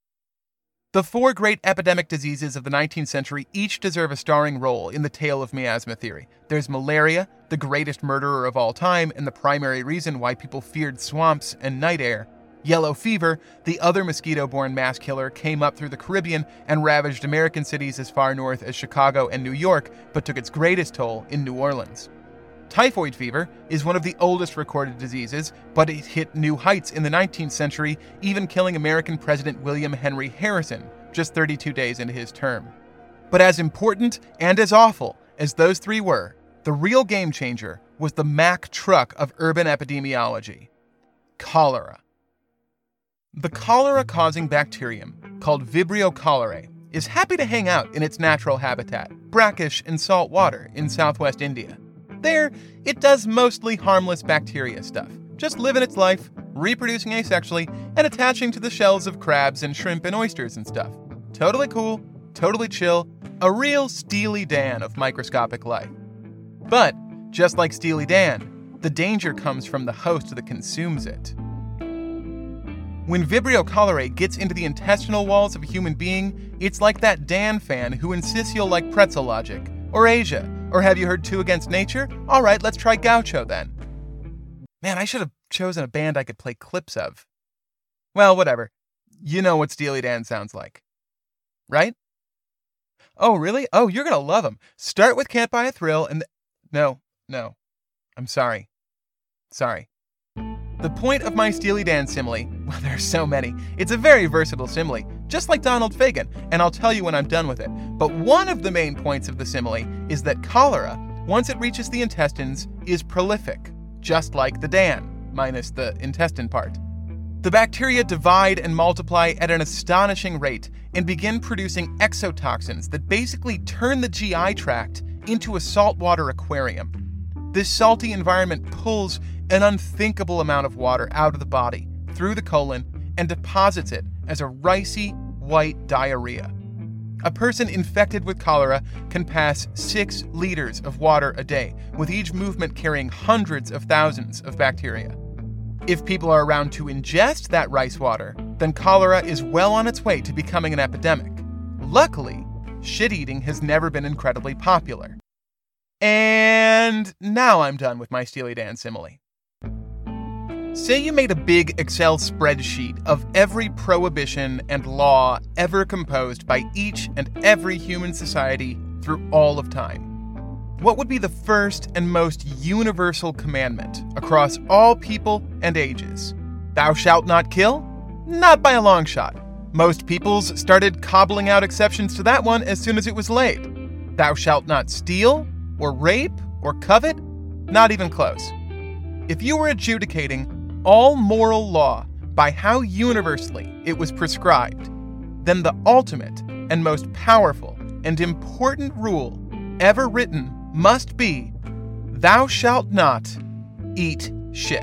The 4 great epidemic diseases of the 19th century each deserve a starring role in the tale of miasma theory. There's malaria, the greatest murderer of all time and the primary reason why people feared swamps and night air. Yellow fever, the other mosquito-borne mass killer, came up through the Caribbean and ravaged American cities as far north as Chicago and New York, but took its greatest toll in New Orleans. Typhoid fever is one of the oldest recorded diseases, but it hit new heights in the 19th century, even killing American President William Henry Harrison just 32 days into his term. But as important and as awful as those 3 were, the real game changer was the Mack truck of urban epidemiology: cholera. The cholera-causing bacterium, called Vibrio cholerae, is happy to hang out in its natural habitat, brackish and salt water in southwest India. There, it does mostly harmless bacteria stuff, just living its life, reproducing asexually, and attaching to the shells of crabs and shrimp and oysters and stuff. Totally cool, totally chill, a real Steely Dan of microscopic life. But, just like Steely Dan, the danger comes from the host that consumes it. When Vibrio cholerae gets into the intestinal walls of a human being, it's like that Dan fan who insists you'll like pretzel logic, or Asia, or have you heard Two Against Nature? All right, let's try Gaucho then. Man, I should have chosen a band I could play clips of. Well, whatever. You know what Steely Dan sounds like, right? Oh, really? Oh, you're going to love them. Start with Can't Buy a Thrill and... No. I'm sorry. The point of my Steely Dan simile, well, there are so many. It's a very versatile simile, just like Donald Fagen, and I'll tell you when I'm done with it. But one of the main points of the simile is that cholera, once it reaches the intestines, is prolific, just like the Dan, minus the intestine part. The bacteria divide and multiply at an astonishing rate and begin producing exotoxins that basically turn the GI tract into a saltwater aquarium. This salty environment pulls an unthinkable amount of water out of the body, through the colon, and deposits it as a ricey, white diarrhea. A person infected with cholera can pass 6 liters of water a day, with each movement carrying hundreds of thousands of bacteria. If people are around to ingest that rice water, then cholera is well on its way to becoming an epidemic. Luckily, shit-eating has never been incredibly popular. And now I'm done with my Steely Dan simile. Say you made a big Excel spreadsheet of every prohibition and law ever composed by each and every human society through all of time. What would be the first and most universal commandment across all people and ages? Thou shalt not kill? Not by a long shot. Most peoples started cobbling out exceptions to that one as soon as it was laid. Thou shalt not steal, or rape, or covet? Not even close. If you were adjudicating all moral law by how universally it was prescribed, then the ultimate and most powerful and important rule ever written must be, thou shalt not eat shit.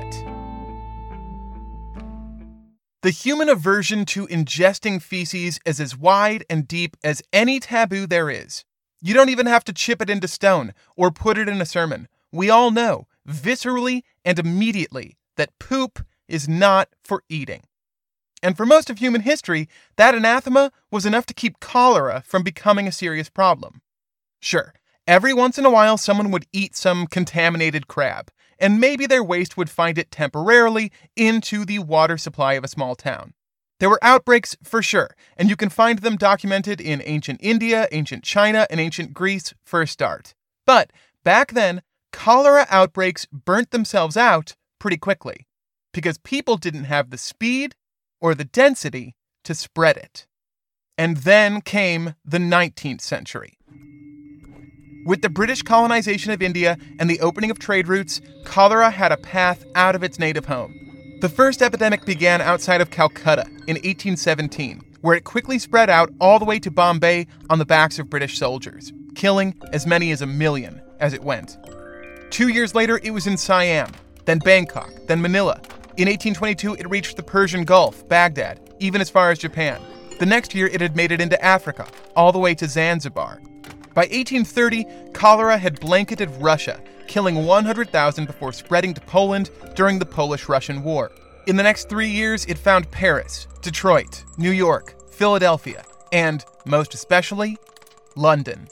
The human aversion to ingesting feces is as wide and deep as any taboo there is. You don't even have to chip it into stone or put it in a sermon. We all know, viscerally and immediately, that poop is not for eating. And for most of human history, that anathema was enough to keep cholera from becoming a serious problem. Sure, every once in a while someone would eat some contaminated crab, and maybe their waste would find it temporarily into the water supply of a small town. There were outbreaks for sure, and you can find them documented in ancient India, ancient China, and ancient Greece for a start. But back then, cholera outbreaks burnt themselves out pretty quickly, because people didn't have the speed or the density to spread it. And then came the 19th century. With the British colonization of India and the opening of trade routes, cholera had a path out of its native home. The first epidemic began outside of Calcutta in 1817, where it quickly spread out all the way to Bombay on the backs of British soldiers, killing as many as 1 million as it went. 2 years later, it was in Siam, then Bangkok, then Manila. In 1822, it reached the Persian Gulf, Baghdad, even as far as Japan. The next year, it had made it into Africa, all the way to Zanzibar. By 1830, cholera had blanketed Russia, killing 100,000 before spreading to Poland during the Polish-Russian War. In the next 3 years, it found Paris, Detroit, New York, Philadelphia, and, most especially, London.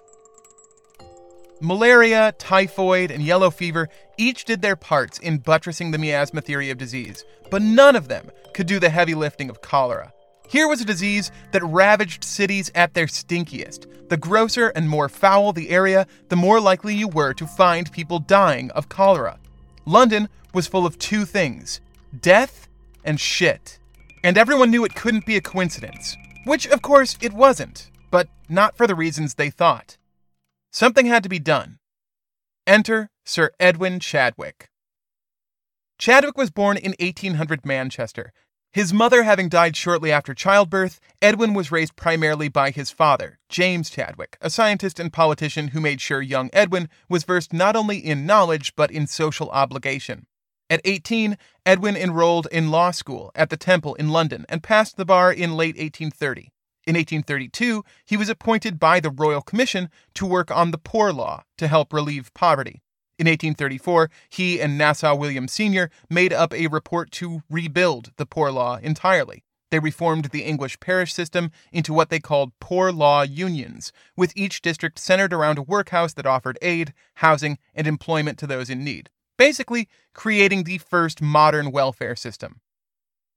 Malaria, typhoid, and yellow fever each did their parts in buttressing the miasma theory of disease, but none of them could do the heavy lifting of cholera. Here was a disease that ravaged cities at their stinkiest. The grosser and more foul the area, the more likely you were to find people dying of cholera. London was full of 2 things: death and shit. And everyone knew it couldn't be a coincidence. Which, of course, it wasn't, but not for the reasons they thought. Something had to be done. Enter Sir Edwin Chadwick. Chadwick was born in 1800 Manchester. His mother having died shortly after childbirth, Edwin was raised primarily by his father, James Chadwick, a scientist and politician who made sure young Edwin was versed not only in knowledge but in social obligation. At 18, Edwin enrolled in law school at the Temple in London and passed the bar in late 1830. In 1832, he was appointed by the Royal Commission to work on the Poor Law to help relieve poverty. In 1834, he and Nassau Williams Sr. made up a report to rebuild the Poor Law entirely. They reformed the English parish system into what they called Poor Law Unions, with each district centered around a workhouse that offered aid, housing, and employment to those in need, basically creating the first modern welfare system.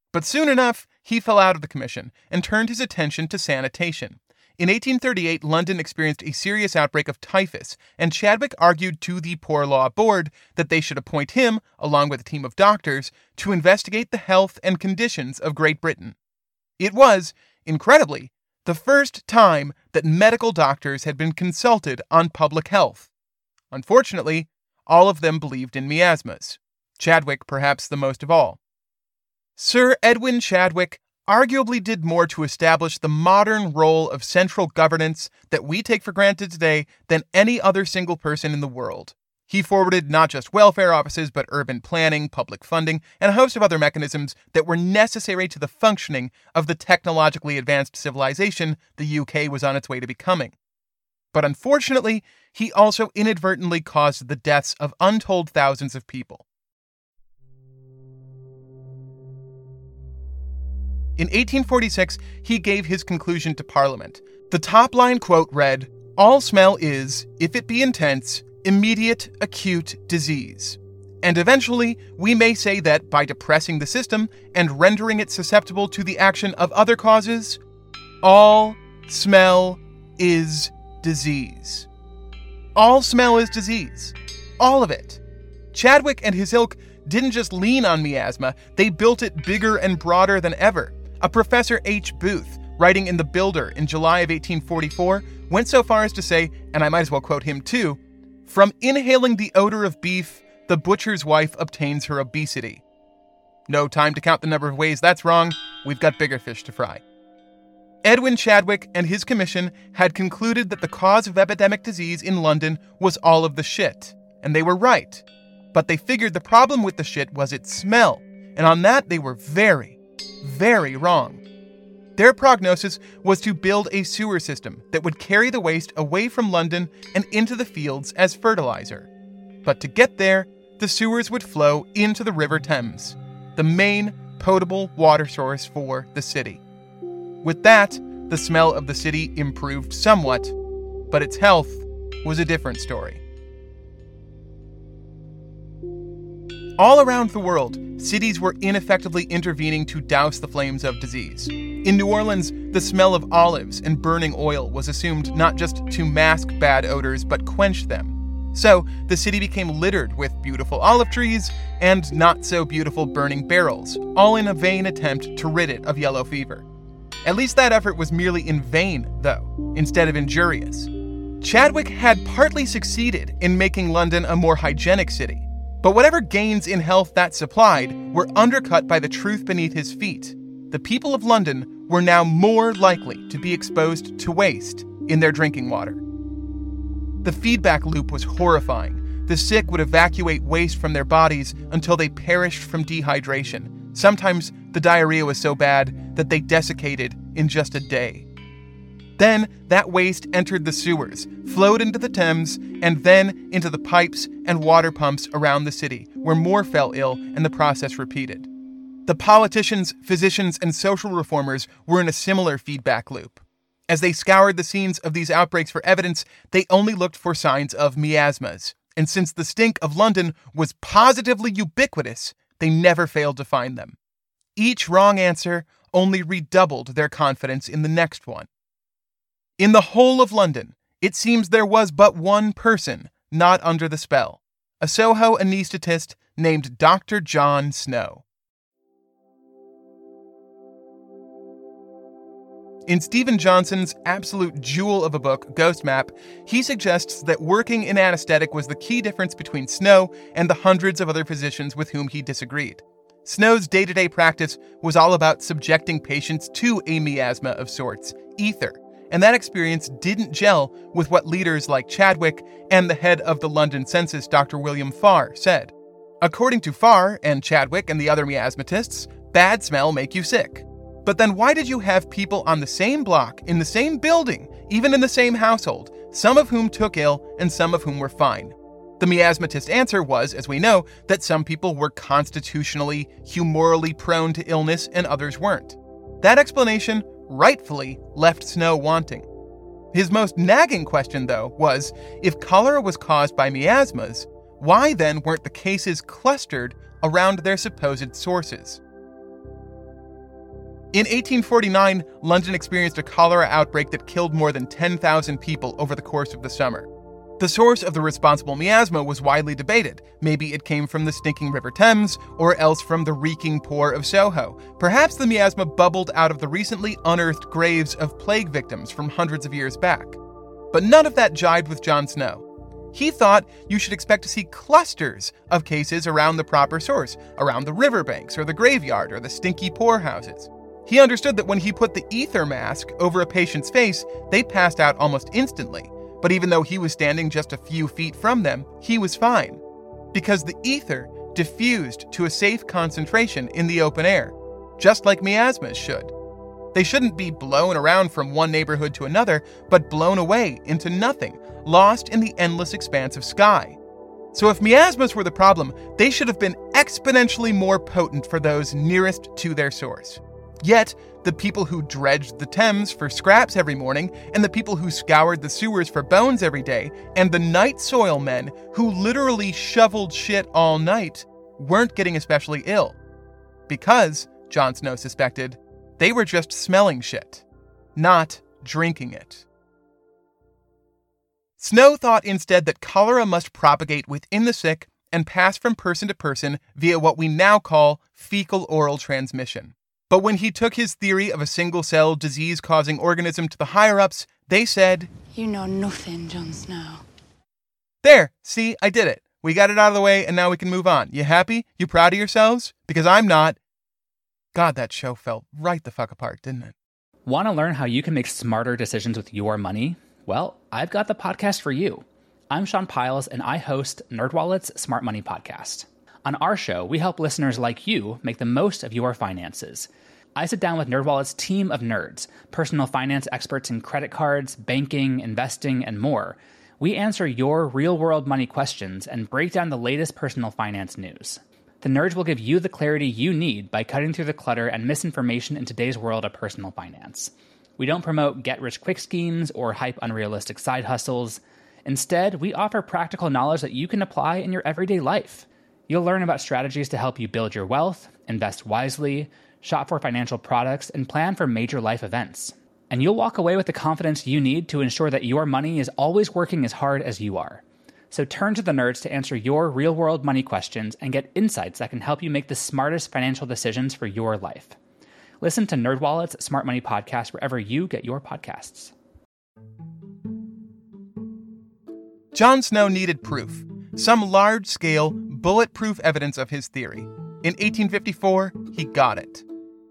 But soon enough, he fell out of the commission and turned his attention to sanitation. In 1838, London experienced a serious outbreak of typhus, and Chadwick argued to the Poor Law Board that they should appoint him, along with a team of doctors, to investigate the health and conditions of Great Britain. It was, incredibly, the first time that medical doctors had been consulted on public health. Unfortunately, all of them believed in miasmas. Chadwick perhaps the most of all. Sir Edwin Chadwick arguably did more to establish the modern role of central governance that we take for granted today than any other single person in the world. He forwarded not just welfare offices, but urban planning, public funding, and a host of other mechanisms that were necessary to the functioning of the technologically advanced civilization the UK was on its way to becoming. But unfortunately, he also inadvertently caused the deaths of untold thousands of people. In 1846, he gave his conclusion to Parliament. The top-line quote read, "All smell is, if it be intense, immediate, acute disease. And eventually, we may say that by depressing the system and rendering it susceptible to the action of other causes, all smell is disease." All smell is disease. All of it. Chadwick and his ilk didn't just lean on miasma, they built it bigger and broader than ever. A Professor H. Booth, writing in The Builder in July of 1844, went so far as to say, and I might as well quote him too, "From inhaling the odor of beef, the butcher's wife obtains her obesity." No time to count the number of ways that's wrong. We've got bigger fish to fry. Edwin Chadwick and his commission had concluded that the cause of epidemic disease in London was all of the shit, and they were right. But they figured the problem with the shit was its smell, and on that they were very, very wrong. Their prognosis was to build a sewer system that would carry the waste away from London and into the fields as fertilizer. But to get there, the sewers would flow into the River Thames, the main potable water source for the city. With that, the smell of the city improved somewhat, but its health was a different story. All around the world, cities were ineffectively intervening to douse the flames of disease. In New Orleans, the smell of olives and burning oil was assumed not just to mask bad odors, but quench them. So, the city became littered with beautiful olive trees and not-so-beautiful burning barrels, all in a vain attempt to rid it of yellow fever. At least that effort was merely in vain, though, instead of injurious. Chadwick had partly succeeded in making London a more hygienic city, but whatever gains in health that supplied were undercut by the truth beneath his feet. The people of London were now more likely to be exposed to waste in their drinking water. The feedback loop was horrifying. The sick would evacuate waste from their bodies until they perished from dehydration. Sometimes the diarrhea was so bad that they desiccated in just a day. Then that waste entered the sewers, flowed into the Thames, and then into the pipes and water pumps around the city, where more fell ill and the process repeated. The politicians, physicians, and social reformers were in a similar feedback loop. As they scoured the scenes of these outbreaks for evidence, they only looked for signs of miasmas. And since the stink of London was positively ubiquitous, they never failed to find them. Each wrong answer only redoubled their confidence in the next one. In the whole of London, it seems there was but one person not under the spell, a Soho anaesthetist named Dr. John Snow. In Stephen Johnson's absolute jewel of a book, Ghost Map, he suggests that working in anesthetic was the key difference between Snow and the hundreds of other physicians with whom he disagreed. Snow's day-to-day practice was all about subjecting patients to a miasma of sorts, ether, and that experience didn't gel with what leaders like Chadwick and the head of the London census, Dr. William Farr, said. According to Farr and Chadwick and the other miasmatists, bad smell make you sick. But then why did you have people on the same block, in the same building, even in the same household, some of whom took ill and some of whom were fine? The miasmatist answer was, as we know, that some people were constitutionally, humorally prone to illness and others weren't. That explanation rightfully left Snow wanting. His most nagging question, though, was, if cholera was caused by miasmas, why then weren't the cases clustered around their supposed sources? In 1849, London experienced a cholera outbreak that killed more than 10,000 people over the course of the summer. The source of the responsible miasma was widely debated. Maybe it came from the stinking River Thames, or else from the reeking poor of Soho. Perhaps the miasma bubbled out of the recently unearthed graves of plague victims from hundreds of years back. But none of that jibed with John Snow. He thought you should expect to see clusters of cases around the proper source, around the riverbanks or the graveyard or the stinky poorhouses. He understood that when he put the ether mask over a patient's face, they passed out almost instantly. But even though he was standing just a few feet from them, he was fine. Because the ether diffused to a safe concentration in the open air, just like miasmas should. They shouldn't be blown around from one neighborhood to another, but blown away into nothing, lost in the endless expanse of sky. So if miasmas were the problem, they should have been exponentially more potent for those nearest to their source. Yet, the people who dredged the Thames for scraps every morning, and the people who scoured the sewers for bones every day, and the night soil men who literally shoveled shit all night, weren't getting especially ill. Because, John Snow suspected, they were just smelling shit, not drinking it. Snow thought instead that cholera must propagate within the sick and pass from person to person via what we now call fecal-oral transmission. But when he took his theory of a single-cell disease-causing organism to the higher-ups, they said, "You know nothing, Jon Snow." There, see, I did it. We got it out of the way, and now we can move on. You happy? You proud of yourselves? Because I'm not. God, that show fell right the fuck apart, didn't it? Want to learn how you can make smarter decisions with your money? Well, I've got the podcast for you. I'm Sean Piles, and I host NerdWallet's Smart Money Podcast. On our show, we help listeners like you make the most of your finances. I sit down with NerdWallet's team of nerds, personal finance experts in credit cards, banking, investing, and more. We answer your real-world money questions and break down the latest personal finance news. The nerds will give you the clarity you need by cutting through the clutter and misinformation in today's world of personal finance. We don't promote get-rich-quick schemes or hype unrealistic side hustles. Instead, we offer practical knowledge that you can apply in your everyday life. You'll learn about strategies to help you build your wealth, invest wisely, shop for financial products, and plan for major life events. And you'll walk away with the confidence you need to ensure that your money is always working as hard as you are. So turn to the nerds to answer your real-world money questions and get insights that can help you make the smartest financial decisions for your life. Listen to NerdWallet's Smart Money Podcast wherever you get your podcasts. Jon Snow needed proof, some large-scale, bulletproof evidence of his theory. In 1854, he got it.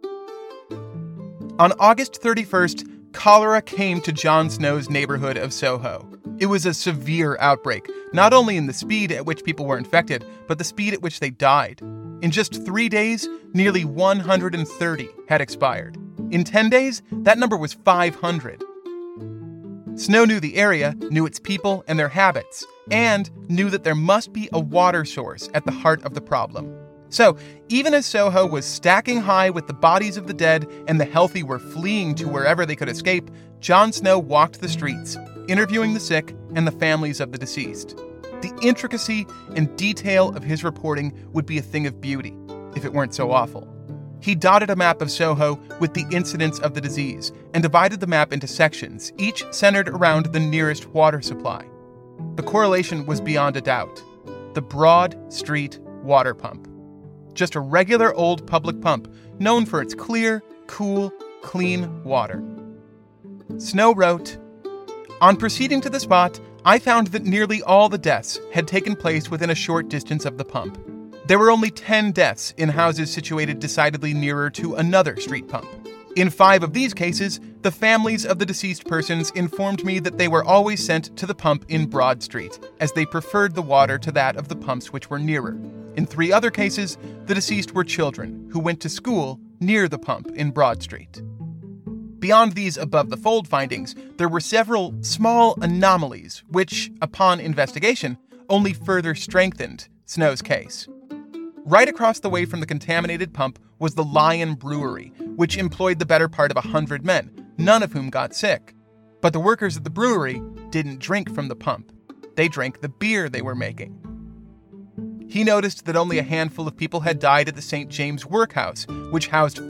On August 31st, cholera came to Jon Snow's neighborhood of Soho. It was a severe outbreak, not only in the speed at which people were infected, but the speed at which they died. In just 3 days, nearly 130 had expired. In 10 days, that number was 500. Snow knew the area, knew its people and their habits, and knew that there must be a water source at the heart of the problem. So, even as Soho was stacking high with the bodies of the dead and the healthy were fleeing to wherever they could escape, Jon Snow walked the streets, interviewing the sick and the families of the deceased. The intricacy and detail of his reporting would be a thing of beauty, if it weren't so awful. He dotted a map of Soho with the incidence of the disease and divided the map into sections, each centered around the nearest water supply. The correlation was beyond a doubt. The Broad Street water pump. Just a regular old public pump, known for its clear, cool, clean water. Snow wrote, "On proceeding to the spot, I found that nearly all the deaths had taken place within a short distance of the pump. There were only 10 deaths in houses situated decidedly nearer to another street pump. In 5 of these cases, the families of the deceased persons informed me that they were always sent to the pump in Broad Street, as they preferred the water to that of the pumps which were nearer. In 3 other cases, the deceased were children who went to school near the pump in Broad Street." Beyond these above-the-fold findings, there were several small anomalies which, upon investigation, only further strengthened Snow's case. Right across the way from the contaminated pump was the Lion Brewery, which employed the better part of 100 men, none of whom got sick. But the workers at the brewery didn't drink from the pump. They drank the beer they were making. he noticed that only a handful of people had died at the St. James Workhouse, which housed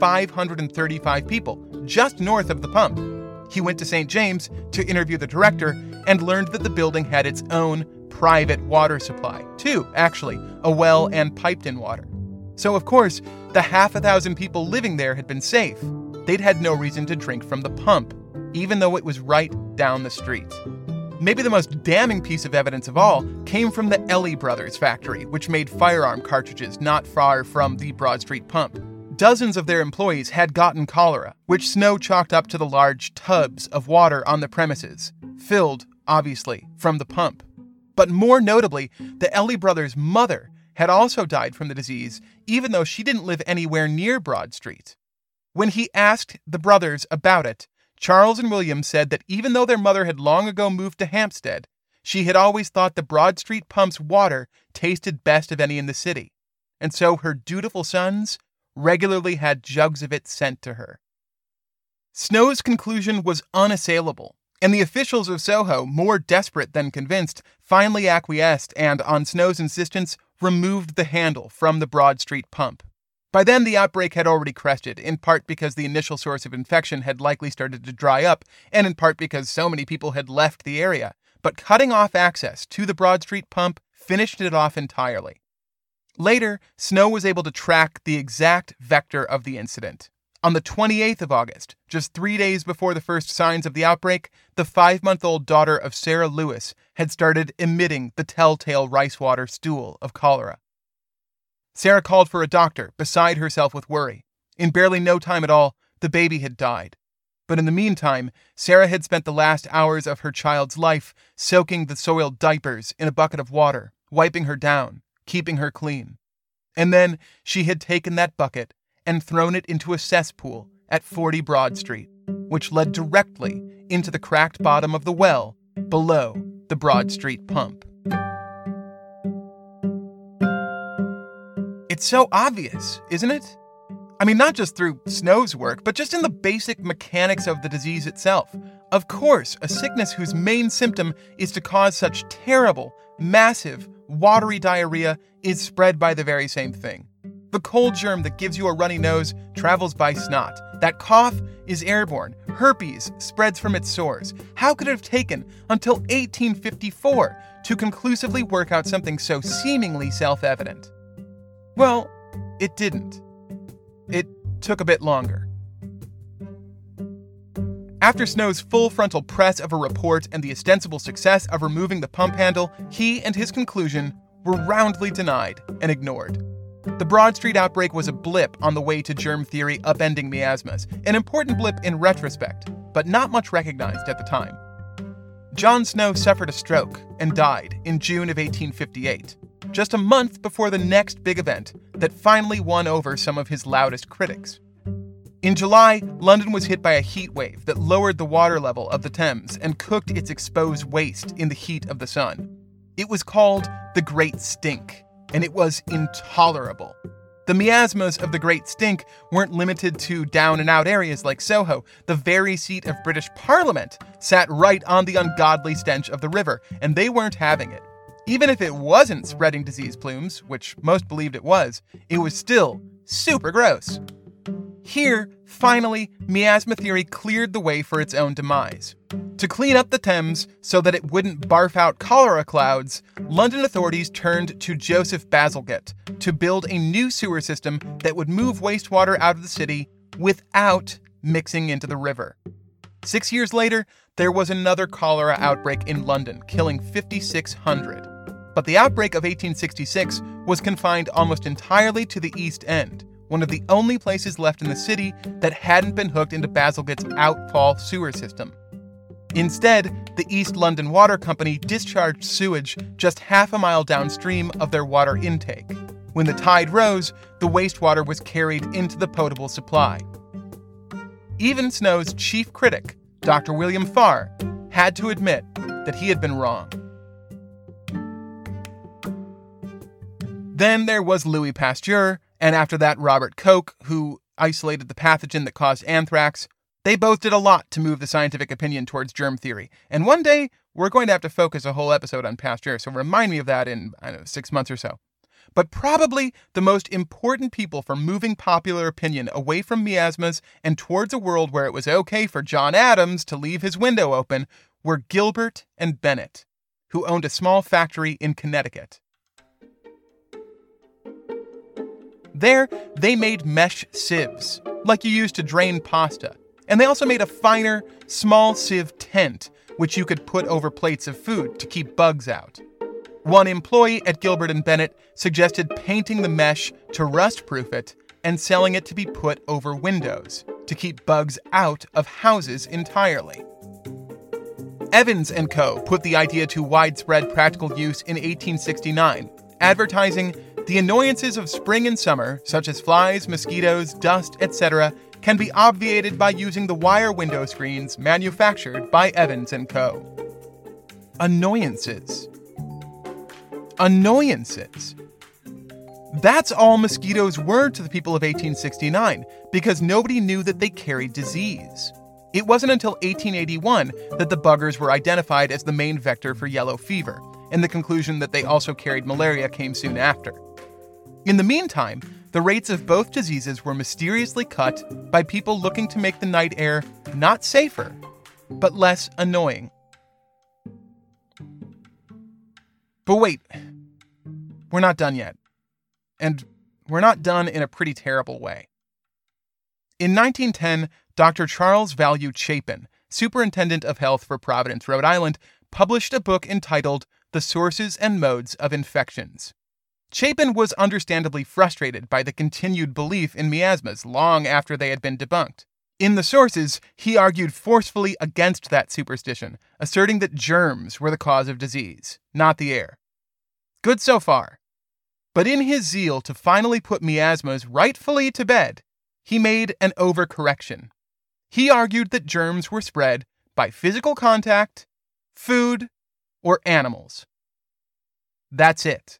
535 people, just north of the pump. He went to St. James to interview the director and learned that the building had its own private water supply. Two, actually, a well and piped-in water. So, of course, the 600 people living there had been safe. They'd had no reason to drink from the pump, even though it was right down the street. Maybe the most damning piece of evidence of all came from the Ellie Brothers factory, which made firearm cartridges not far from the Broad Street pump. Dozens of their employees had gotten cholera, which Snow chalked up to the large tubs of water on the premises, filled, obviously, from the pump. But more notably, the Ellie brothers' mother had also died from the disease, even though she didn't live anywhere near Broad Street. When he asked the brothers about it, Charles and William said that even though their mother had long ago moved to Hampstead, she had always thought the Broad Street pump's water tasted best of any in the city, and so her dutiful sons regularly had jugs of it sent to her. Snow's conclusion was unassailable, and the officials of Soho, more desperate than convinced, finally acquiesced and, on Snow's insistence, removed the handle from the Broad Street pump. By then, the outbreak had already crested, in part because the initial source of infection had likely started to dry up, and in part because so many people had left the area. But cutting off access to the Broad Street pump finished it off entirely. Later, Snow was able to track the exact vector of the incident. On the 28th of August, just 3 days before the first signs of the outbreak, the 5-month-old daughter of Sarah Lewis had started emitting the telltale rice water stool of cholera. Sarah called for a doctor, beside herself with worry. In barely no time at all, the baby had died. But in the meantime, Sarah had spent the last hours of her child's life soaking the soiled diapers in a bucket of water, wiping her down, keeping her clean. And then she had taken that bucket and thrown it into a cesspool at 40 Broad Street, which led directly into the cracked bottom of the well below the Broad Street pump. It's so obvious, isn't it? I mean, not just through Snow's work, but just in the basic mechanics of the disease itself. Of course, a sickness whose main symptom is to cause such terrible, massive, watery diarrhea is spread by the very same thing. The cold germ that gives you a runny nose travels by snot. That cough is airborne. Herpes spreads from its sores. How could it have taken until 1854 to conclusively work out something so seemingly self-evident? Well, it didn't. It took a bit longer. After Snow's full frontal press of a report and the ostensible success of removing the pump handle, he and his conclusion were roundly denied and ignored. The Broad Street outbreak was a blip on the way to germ theory upending miasmas, an important blip in retrospect, but not much recognized at the time. John Snow suffered a stroke and died in June of 1858. Just a month before the next big event that finally won over some of his loudest critics. In July, London was hit by a heat wave that lowered the water level of the Thames and cooked its exposed waste in the heat of the sun. It was called the Great Stink, and it was intolerable. The miasmas of the Great Stink weren't limited to down-and-out areas like Soho. The very seat of British Parliament sat right on the ungodly stench of the river, and they weren't having it. Even if it wasn't spreading disease plumes, which most believed it was still super gross. Here, finally, miasma theory cleared the way for its own demise. To clean up the Thames so that it wouldn't barf out cholera clouds, London authorities turned to Joseph Bazalgette to build a new sewer system that would move wastewater out of the city without mixing into the river. 6 years later, there was another cholera outbreak in London, killing 5,600. But the outbreak of 1866 was confined almost entirely to the East End, one of the only places left in the city that hadn't been hooked into Bazalgette's outfall sewer system. Instead, the East London Water Company discharged sewage just half a mile downstream of their water intake. When the tide rose, the wastewater was carried into the potable supply. Even Snow's chief critic, Dr. William Farr, had to admit that he had been wrong. Then there was Louis Pasteur, and after that Robert Koch, who isolated the pathogen that caused anthrax. They both did a lot to move the scientific opinion towards germ theory. And one day, we're going to have to focus a whole episode on Pasteur, so remind me of that in, 6 months or so. but probably the most important people for moving popular opinion away from miasmas and towards a world where it was okay for John Adams to leave his window open were Gilbert and Bennett, who owned a small factory in Connecticut. There, they made mesh sieves, like you use to drain pasta. And they also made a finer, small sieve tent, which you could put over plates of food to keep bugs out. One employee at Gilbert and Bennett suggested painting the mesh to rust-proof it and selling it to be put over windows to keep bugs out of houses entirely. Evans & Co. put the idea to widespread practical use in 1869, advertising, "The annoyances of spring and summer, such as flies, mosquitoes, dust, etc., can be obviated by using the wire window screens manufactured by Evans & Co." Annoyances. Annoyances. That's all mosquitoes were to the people of 1869, because nobody knew that they carried disease. It wasn't until 1881 that the buggers were identified as the main vector for yellow fever, and the conclusion that they also carried malaria came soon after. In the meantime, the rates of both diseases were mysteriously cut by people looking to make the night air not safer, but less annoying. But wait, we're not done yet. And we're not done in a pretty terrible way. In 1910, Dr. Charles Value Chapin, Superintendent of Health for Providence, Rhode Island, published a book entitled The Sources and Modes of Infections. Chapin was understandably frustrated by the continued belief in miasmas long after they had been debunked. In The Sources, he argued forcefully against that superstition, asserting that germs were the cause of disease, not the air. Good so far. But in his zeal to finally put miasmas rightfully to bed, he made an overcorrection. He argued that germs were spread by physical contact, food, or animals. That's it.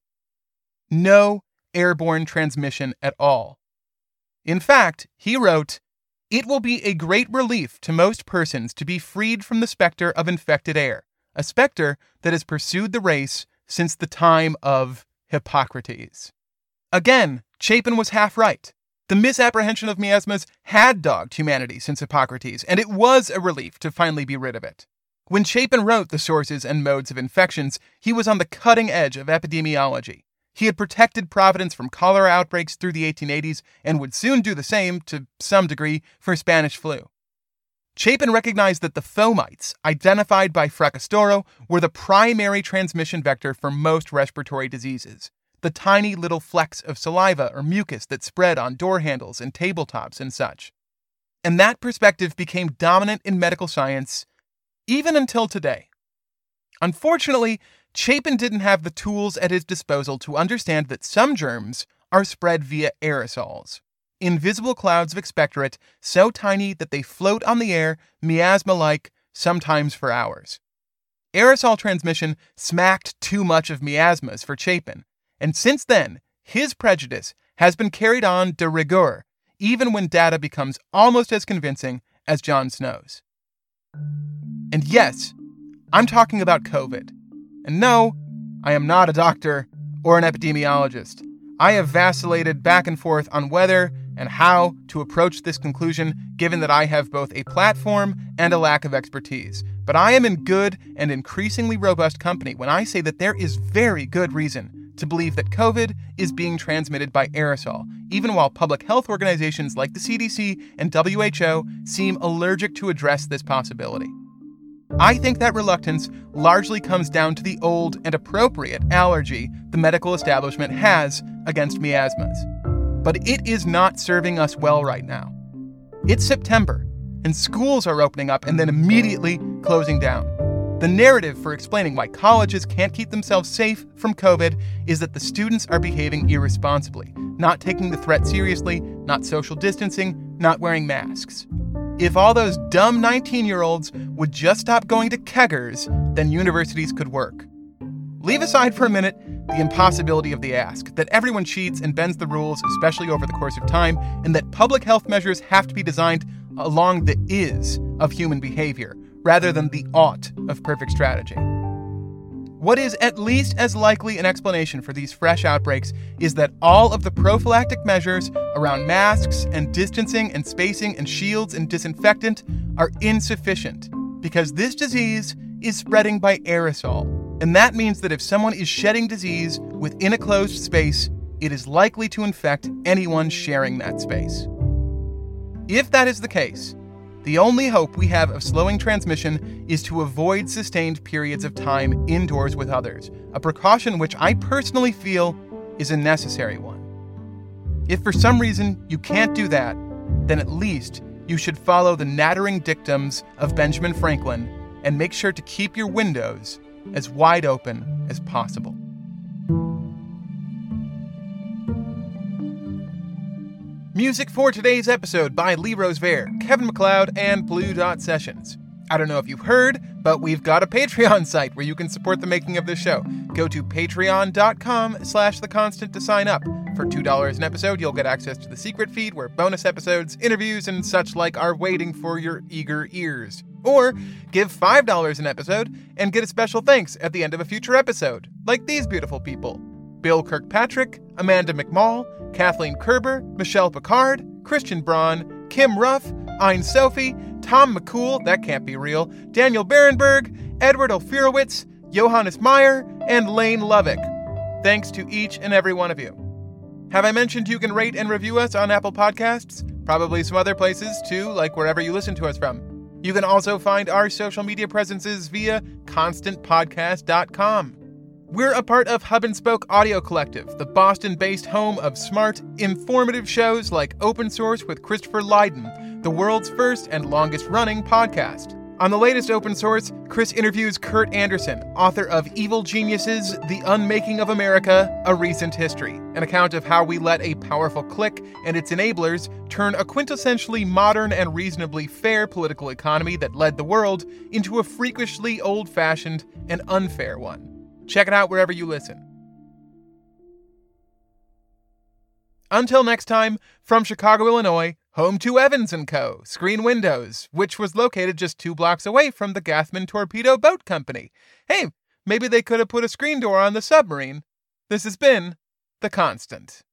No airborne transmission at all. In fact, he wrote, "It will be a great relief to most persons to be freed from the specter of infected air, a specter that has pursued the race since the time of Hippocrates." Again, Chapin was half right. The misapprehension of miasmas had dogged humanity since Hippocrates, and it was a relief to finally be rid of it. When Chapin wrote The Sources and Modes of Infections, he was on the cutting edge of epidemiology. He had protected Providence from cholera outbreaks through the 1880s and would soon do the same, to some degree, for Spanish flu. Chapin recognized that the fomites, identified by Fracastoro, were the primary transmission vector for most respiratory diseases. The tiny little flecks of saliva or mucus that spread on door handles and tabletops and such. And that perspective became dominant in medical science, even until today. Unfortunately, Chapin didn't have the tools at his disposal to understand that some germs are spread via aerosols. Invisible clouds of expectorate so tiny that they float on the air, miasma-like, sometimes for hours. Aerosol transmission smacked too much of miasmas for Chapin, and since then, his prejudice has been carried on de rigueur, even when data becomes almost as convincing as Jon Snow's. And yes, I'm talking about COVID. And no, I am not a doctor or an epidemiologist. I have vacillated back and forth on whether and how to approach this conclusion, given that I have both a platform and a lack of expertise. But I am in good and increasingly robust company when I say that there is very good reason to believe that COVID is being transmitted by aerosol, even while public health organizations like the CDC and WHO seem allergic to address this possibility. I think that reluctance largely comes down to the old and appropriate allergy the medical establishment has against miasmas. But it is not serving us well right now. It's September, and schools are opening up and then immediately closing down. The narrative for explaining why colleges can't keep themselves safe from COVID is that the students are behaving irresponsibly, not taking the threat seriously, not social distancing, not wearing masks. If all those dumb 19-year-olds would just stop going to keggers, then universities could work. Leave aside for a minute the impossibility of the ask, that everyone cheats and bends the rules, especially over the course of time, and that public health measures have to be designed along the is of human behavior, rather than the ought of perfect strategy. What is at least as likely an explanation for these fresh outbreaks is that all of the prophylactic measures around masks and distancing and spacing and shields and disinfectant are insufficient because this disease is spreading by aerosol. And that means that if someone is shedding disease within a closed space, it is likely to infect anyone sharing that space. If that is the case, the only hope we have of slowing transmission is to avoid sustained periods of time indoors with others, a precaution which I personally feel is a necessary one. If for some reason you can't do that, then at least you should follow the nattering dictums of Benjamin Franklin and make sure to keep your windows as wide open as possible. Music for today's episode by Lee Rosevere, Kevin MacLeod, and Blue Dot Sessions. I don't know if you've heard, but we've got a Patreon site where you can support the making of this show. Go to patreon.com/theconstant to sign up. For $2 an episode, you'll get access to the secret feed where bonus episodes, interviews, and such like are waiting for your eager ears. Or give $5 an episode and get a special thanks at the end of a future episode, like these beautiful people: Bill Kirkpatrick, Amanda McMall, Kathleen Kerber, Michelle Picard, Christian Braun, Kim Ruff, Ein Sophie, Tom McCool, that can't be real, Daniel Berenberg, Edward Ophirowitz, Johannes Meyer, and Lane Lovick. Thanks to each and every one of you. Have I mentioned you can rate and review us on Apple Podcasts? Probably some other places too, like wherever you listen to us from. You can also find our social media presences via constantpodcast.com. We're a part of Hub and Spoke Audio Collective, the Boston-based home of smart, informative shows like Open Source with Christopher Lydon, the world's first and longest-running podcast. On the latest Open Source, Chris interviews Kurt Anderson, author of Evil Geniuses, The Unmaking of America, A Recent History, an account of how we let a powerful clique and its enablers turn a quintessentially modern and reasonably fair political economy that led the world into a freakishly old-fashioned and unfair one. Check it out wherever you listen. Until next time, from Chicago, Illinois, home to Evans & Co., Screen Windows, which was located just 2 blocks away from the Gathman Torpedo Boat Company. Hey, maybe they could have put a screen door on the submarine. This has been The Constant.